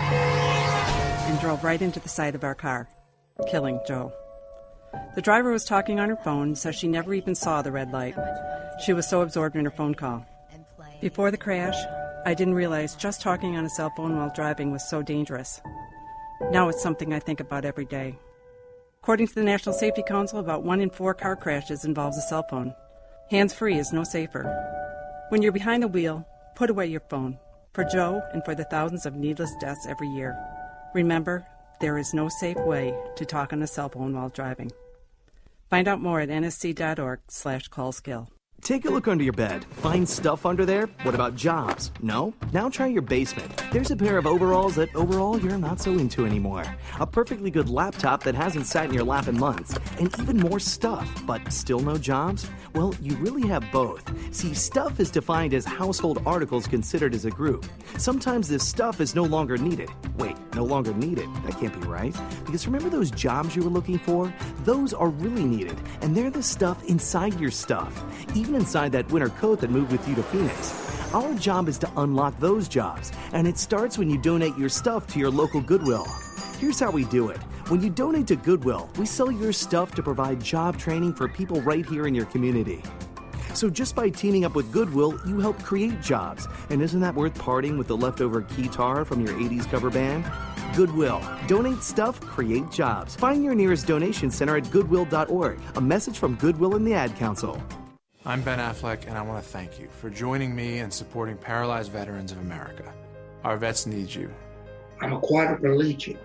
Speaker 8: and drove right into the side of our car, killing Joe. The driver was talking on her phone, so she never even saw the red light. She was so absorbed in her phone call. Before the crash, I didn't realize just talking on a cell phone while driving was so dangerous. Now it's something I think about every day. According to the National Safety Council, about one in four car crashes involves a cell phone. Hands-free is no safer. When you're behind the wheel, put away your phone. For Joe and for the thousands of needless deaths every year. Remember, there is no safe way to talk on a cell phone while driving. Find out more at N S C dot org slash call skill.
Speaker 9: Take a look under your bed. Find stuff under there? What about jobs? No? Now try your basement. There's a pair of overalls that overall you're not so into anymore. A perfectly good laptop that hasn't sat in your lap in months. And even more stuff, but still no jobs? Well, you really have both. See, stuff is defined as household articles considered as a group. Sometimes this stuff is no longer needed. Wait, no longer needed? That can't be right. Because remember those jobs you were looking for? Those are really needed. And they're the stuff inside your stuff. Even inside that winter coat that moved with you to Phoenix. Our job is to unlock those jobs, and it starts when you donate your stuff to your local Goodwill. Here's how we do it. When you donate to Goodwill, we sell your stuff to provide job training for people right here in your community. So just by teaming up with Goodwill, you help create jobs. And isn't that worth parting with the leftover guitar from your eighties cover band? Goodwill. Donate stuff, create jobs. Find your nearest donation center at goodwill dot org. A message from Goodwill and the Ad Council.
Speaker 10: I'm Ben Affleck, and I want to thank you for joining me in supporting Paralyzed Veterans of America. Our vets need you.
Speaker 11: I'm a quadriplegic.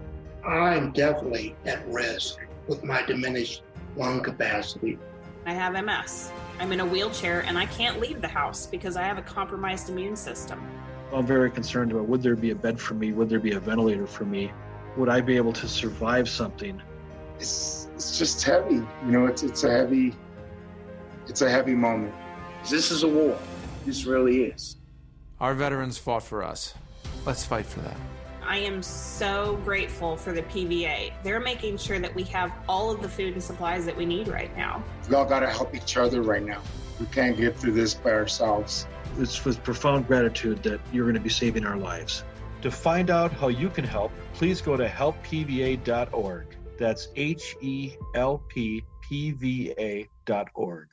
Speaker 11: I'm definitely at risk with my diminished lung capacity.
Speaker 12: I have M S. I'm in a wheelchair, and I can't leave the house because I have a compromised immune system.
Speaker 29: I'm very concerned about, would there be a bed for me? Would there be a ventilator for me? Would I be able to survive something?
Speaker 13: it's it's just heavy. You know, it's it's a heavy it's a heavy moment. This is a war. This really is.
Speaker 10: Our veterans fought for us. Let's fight for them.
Speaker 12: I am so grateful for the P V A. They're making sure that we have all of the food and supplies that we need right now.
Speaker 13: We all got to help each other right now. We can't get through this by ourselves.
Speaker 29: It's with profound gratitude that you're going to be saving our lives. To find out how you can help, please go to help P V A dot org. That's H E L P P V A dot org.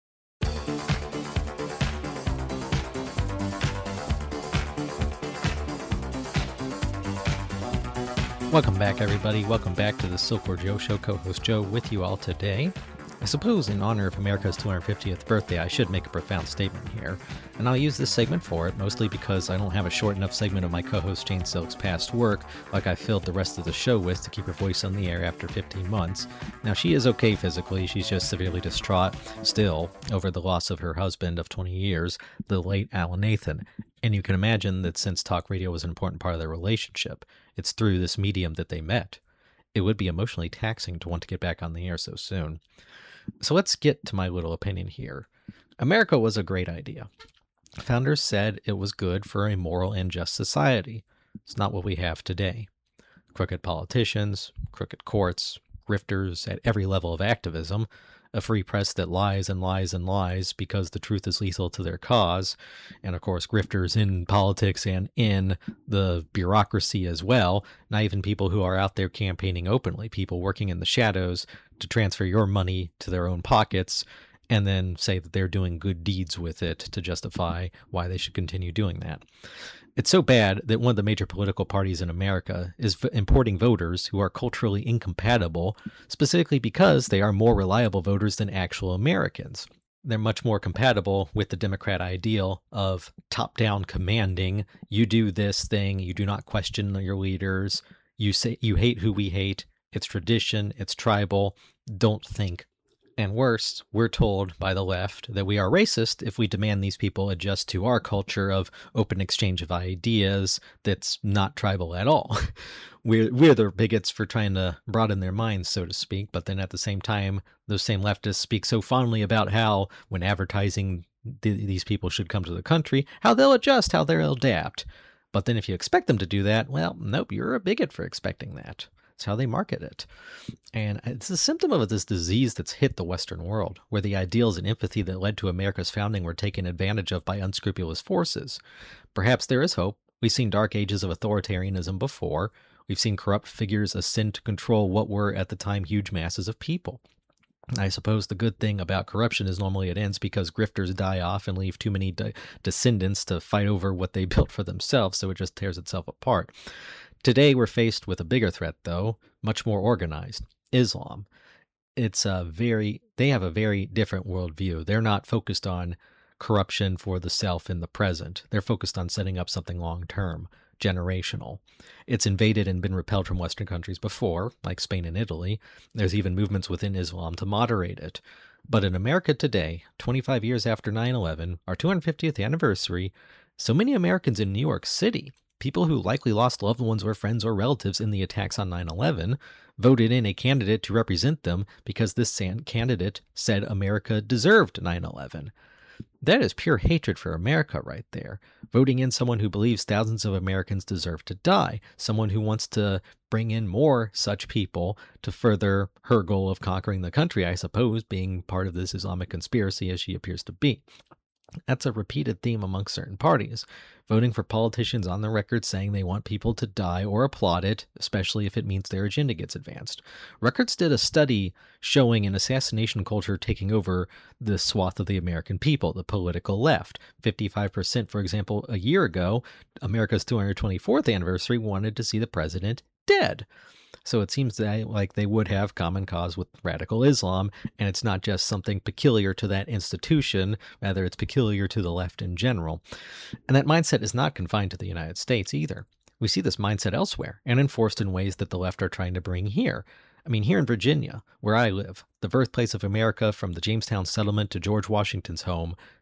Speaker 2: Welcome back, everybody. Welcome back to the Silkworth Joe Show. Co-host Joe with you all today. I suppose in honor of America's two hundred fiftieth birthday, I should make a profound statement here. And I'll use this segment for it, mostly because I don't have a short enough segment of my co-host Jane Silk's past work like I filled the rest of the show with to keep her voice on the air after fifteen months. Now, she is okay physically. She's just severely distraught still over the loss of her husband of twenty years, the late Alan Nathan. And you can imagine that since talk radio was an important part of their relationship, it's through this medium that they met. It would be emotionally taxing to want to get back on the air so soon. So let's get to my little opinion here. America was a great idea. Founders said it was good for a moral and just society. It's not what we have today. Crooked politicians, crooked courts, grifters at every level of activism, a free press that lies and lies and lies because the truth is lethal to their cause, and of course grifters in politics and in the bureaucracy as well, not even people who are out there campaigning openly, people working in the shadows to transfer your money to their own pockets and then say that they're doing good deeds with it to justify why they should continue doing that. It's so bad that one of the major political parties in America is v- importing voters who are culturally incompatible, specifically because they are more reliable voters than actual Americans. They're much more compatible with the Democrat ideal of top-down commanding. You do this thing, you do not question your leaders, you say you hate who we hate, it's tradition, it's tribal, don't think. And worse, we're told by the left that we are racist if we demand these people adjust to our culture of open exchange of ideas that's not tribal at all. We're, we're the bigots for trying to broaden their minds, so to speak, but then at the same time, those same leftists speak so fondly about how, when advertising th- these people should come to the country, how they'll adjust, how they'll adapt. But then if you expect them to do that, well, nope, you're a bigot for expecting that. It's how they market it. And it's a symptom of this disease that's hit the Western world, where the ideals and empathy that led to America's founding were taken advantage of by unscrupulous forces. Perhaps there is hope. We've seen dark ages of authoritarianism before. We've seen corrupt figures ascend to control what were at the time huge masses of people. I suppose the good thing about corruption is normally it ends because grifters die off and leave too many de- descendants to fight over what they built for themselves, so it just tears itself apart. Today, we're faced with a bigger threat, though, much more organized, Islam. It's a very, they have a very different worldview. They're not focused on corruption for the self in the present. They're focused on setting up something long-term, generational. It's invaded and been repelled from Western countries before, like Spain and Italy. There's even movements within Islam to moderate it. But in America today, twenty-five years after nine eleven, our two hundred fiftieth anniversary, so many Americans in New York City, people who likely lost loved ones or friends or relatives in the attacks on nine eleven, voted in a candidate to represent them because this candidate said America deserved nine eleven. That is pure hatred for America right there. Voting in someone who believes thousands of Americans deserve to die, someone who wants to bring in more such people to further her goal of conquering the country, I suppose, being part of this Islamic conspiracy as she appears to be. That's a repeated theme among certain parties, voting for politicians on the record saying they want people to die or applaud it, especially if it means their agenda gets advanced. Records did a study showing an assassination culture taking over the swath of the American people, the political left. fifty-five percent, for example, a year ago, America's two hundred twenty-fourth anniversary wanted to see the president dead. So it seems that, like they would have common cause with radical Islam, and it's not just something peculiar to that institution, rather it's peculiar to the left in general. And that mindset is not confined to the United States either. We see this mindset elsewhere, and enforced in ways that the left are trying to bring here. I mean, here in Virginia, where I live, the birthplace of America from the Jamestown settlement to George Washington's home,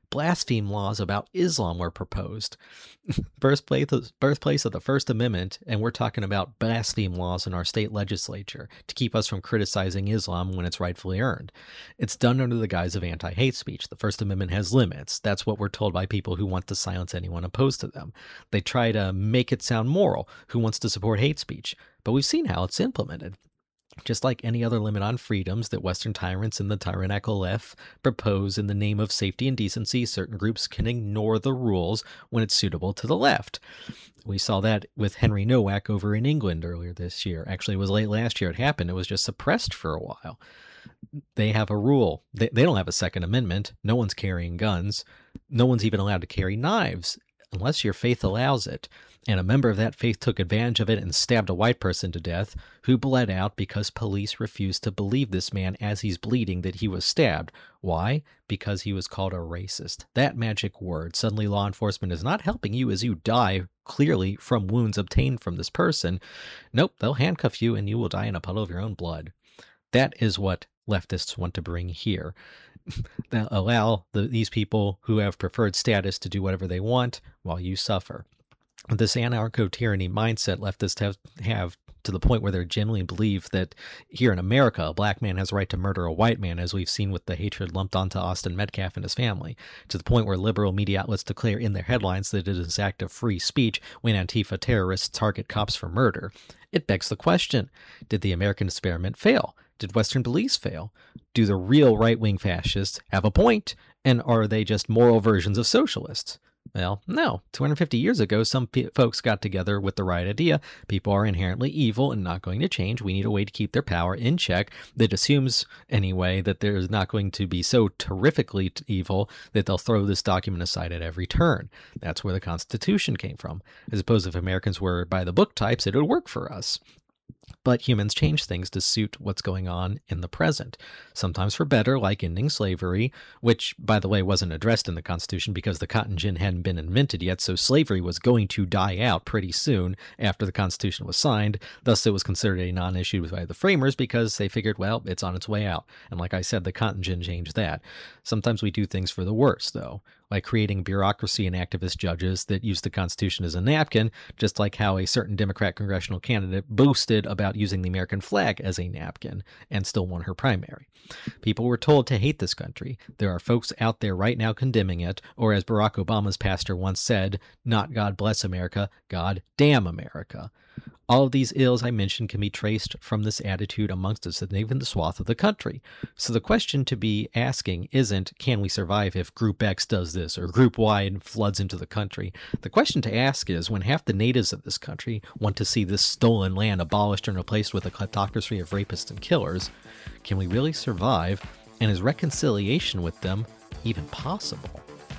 Speaker 2: Blaspheme laws about Islam were proposed. birthplace, birthplace of the First Amendment, and we're talking about blaspheme laws in our state legislature to keep us from criticizing Islam when it's rightfully earned. It's done under the guise of anti-hate speech. The First Amendment has limits. That's what we're told by people who want to silence anyone opposed to them. They try to make it sound moral, who wants to support hate speech, but we've seen how it's implemented. Just like any other limit on freedoms that Western tyrants and the tyrannical left propose in the name of safety and decency, certain groups can ignore the rules when it's suitable to the left. We saw that with Henry Nowak over in England earlier this year. Actually, it was late last year it happened. It was just suppressed for a while. They have a rule. They, they don't have a Second Amendment. No one's carrying guns. No one's even allowed to carry knives unless your faith allows it. And a member of that faith took advantage of it and stabbed a white person to death, who bled out because police refused to believe this man as he's bleeding that he was stabbed. Why? Because he was called a racist. That magic word. Suddenly law enforcement is not helping you as you die, clearly from wounds obtained from this person. Nope, they'll handcuff you and you will die in a puddle of your own blood. That is what leftists want to bring here. They'll allow the, these people who have preferred status to do whatever they want while you suffer. This anarcho-tyranny mindset leftists have, have to the point where they genuinely believe that here in America, a black man has a right to murder a white man, as we've seen with the hatred lumped onto Austin Metcalf and his family, to the point where liberal media outlets declare in their headlines that it is an act of free speech when Antifa terrorists target cops for murder. It begs the question, did the American experiment fail? Did Western beliefs fail? Do the real right-wing fascists have a point? And are they just moral versions of socialists? Well, no. two hundred fifty years ago, some p- folks got together with the right idea. People are inherently evil and not going to change. We need a way to keep their power in check that assumes, anyway, that they're not going to be so terrifically evil that they'll throw this document aside at every turn. That's where the Constitution came from. I suppose if Americans were by the book types, it would work for us. But humans change things to suit what's going on in the present, sometimes for better, like ending slavery, which, by the way, wasn't addressed in the Constitution because the cotton gin hadn't been invented yet, so slavery was going to die out pretty soon after the Constitution was signed. Thus, it was considered a non-issue by the framers because they figured, well, it's on its way out. And like I said, the cotton gin changed that. Sometimes we do things for the worse, though, like creating bureaucracy and activist judges that use the Constitution as a napkin, just like how a certain Democrat congressional candidate boasted about using the American flag as a napkin and still won her primary. People were told to hate this country. There are folks out there right now condemning it, or as Barack Obama's pastor once said, not God bless America, God damn America. All of these ills I mentioned can be traced from this attitude amongst us and even the swath of the country. So the question to be asking isn't, can we survive if Group X does this or Group Y floods into the country? The question to ask is, when half the natives of this country want to see this stolen land abolished and replaced with a kleptocracy of rapists and killers, can we really survive, and is reconciliation with them even possible?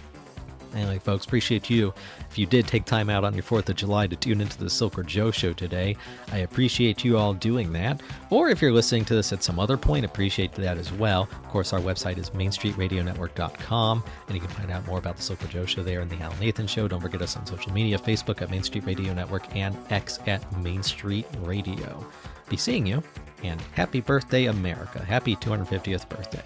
Speaker 2: Anyway, folks, appreciate you. If you did take time out on your fourth of July to tune into the Silver Joe Show today, I appreciate you all doing that. Or if you're listening to this at some other point, appreciate that as well. Of course, our website is main street radio network dot com, and you can find out more about the Silver Joe Show there and the Al Nathan Show. Don't forget us on social media, Facebook at Main Street Radio Network and X at Main Street Radio. Be seeing you, and happy birthday, America. Happy two hundred fiftieth birthday.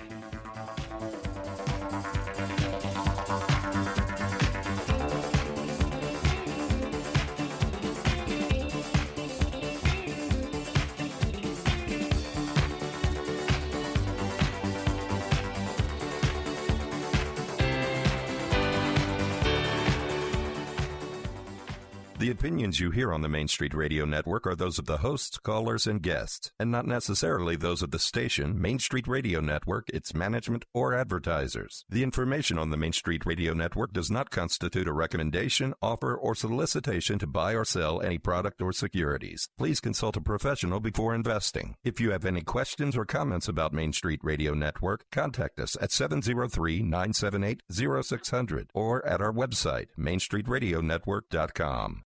Speaker 14: The opinions you hear on the Main Street Radio Network are those of the hosts, callers, and guests, and not necessarily those of the station, Main Street Radio Network, its management, or advertisers. The information on the Main Street Radio Network does not constitute a recommendation, offer, or solicitation to buy or sell any product or securities. Please consult a professional before investing. If you have any questions or comments about Main Street Radio Network, contact us at seven oh three, nine seven eight, oh six hundred or at our website, main street radio network dot com.